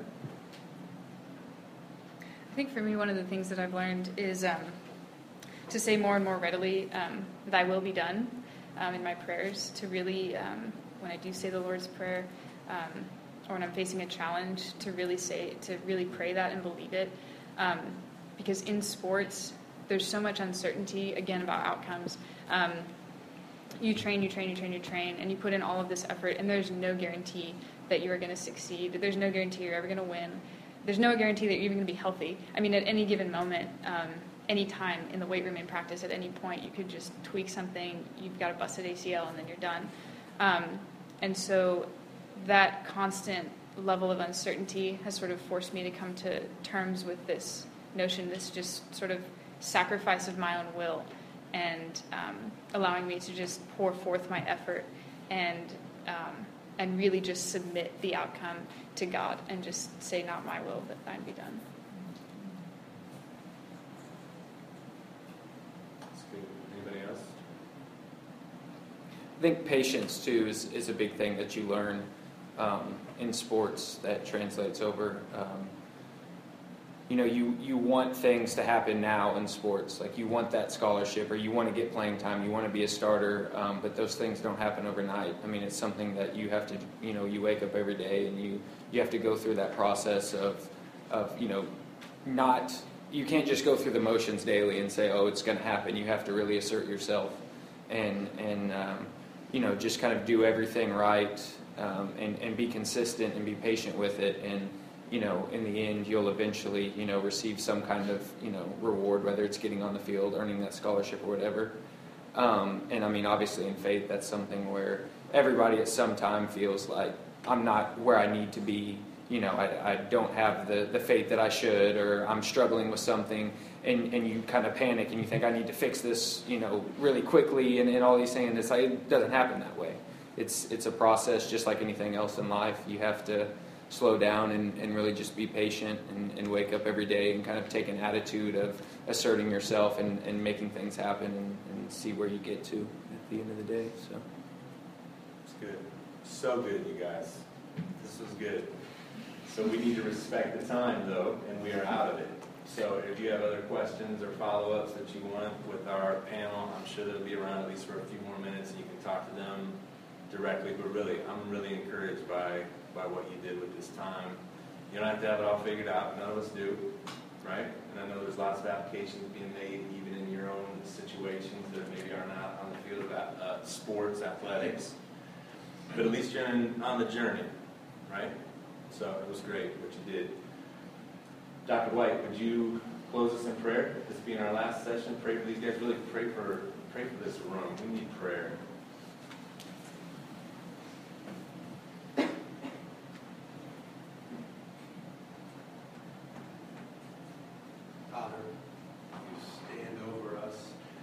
I think for me, one of the things that I've learned is um, to say more and more readily, um, thy will be done um, in my prayers, to really, um, when I do say the Lord's Prayer, um, or when I'm facing a challenge, to really say, to really pray that and believe it. Um, because in sports, there's so much uncertainty, again, about outcomes. Um, you train, you train, you train, you train, and you put in all of this effort, and there's no guarantee that you are going to succeed. There's no guarantee you're ever going to win. There's no guarantee that you're even going to be healthy. I mean, at any given moment, um, any time in the weight room in practice, at any point, you could just tweak something, you've got a busted A C L, and then you're done. Um, and so that constant level of uncertainty has sort of forced me to come to terms with this notion, this just sort of sacrifice of my own will, and um, allowing me to just pour forth my effort and um, and really just submit the outcome to God and just say, not my will, but thine be done. That's good. Anybody else? I think patience, too, is, is a big thing that you learn um, in sports that translates over. Um, you know, you, you want things to happen now in sports. Like, you want that scholarship, or you want to get playing time, you want to be a starter, um, but those things don't happen overnight. I mean, it's something that you have to, you know, you wake up every day and you, you have to go through that process of, of, you know, not, you can't just go through the motions daily and say, oh, it's going to happen. You have to really assert yourself and, and um, you know, just kind of do everything right, um, and, and be consistent and be patient with it. And, you know, in the end, you'll eventually, you know, receive some kind of, you know, reward, whether it's getting on the field, earning that scholarship, or whatever. Um, and I mean, obviously in faith, that's something where everybody at some time feels like, I'm not where I need to be, you know, I, I don't have the, the faith that I should, or I'm struggling with something, and, and you kind of panic and you think, I need to fix this, you know, really quickly, and, and all these things. And it's like, it doesn't happen that way. It's, it's a process just like anything else in life. You have to slow down and, and really just be patient and, and wake up every day and kind of take an attitude of asserting yourself and, and making things happen, and, and see where you get to at the end of the day. So It's good. So good, you guys. This was good. So we need to respect the time, though, and we are out of it. So if you have other questions or follow-ups that you want with our panel, I'm sure they'll be around at least for a few more minutes, and you can talk to them directly. But really, I'm really encouraged by by what you did with this time. You don't have to have it all figured out. None of us do, right? And I know there's lots of applications being made, even in your own situations that maybe are not on the field of uh, sports, athletics. But at least you're in, on the journey, right? So it was great what you did. Doctor White, would you close us in prayer? This being our last session, pray for these guys. Really pray for pray for this room. We need prayer. Father, you stand over us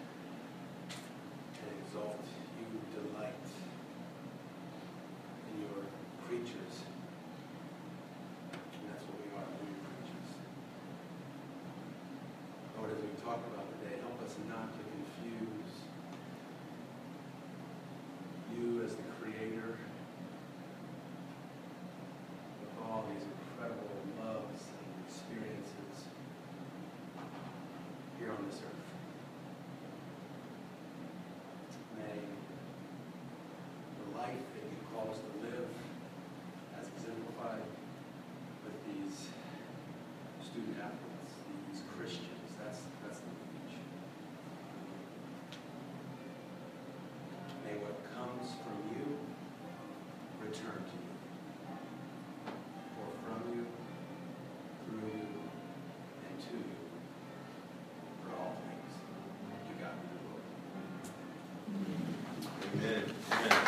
and exalt. You delight in your creatures. And that's what we are, we are creatures. Lord, as we talk about today, help us not to confuse you as the creator with all these incredible loves and experiences here on this earth. May the life that you call us to live, as exemplified with these student athletes, these Christians, that's that's the beach. May what comes from you return to you, or from you, through you, and to you. For all things. To God be the glory. Amen. Amen.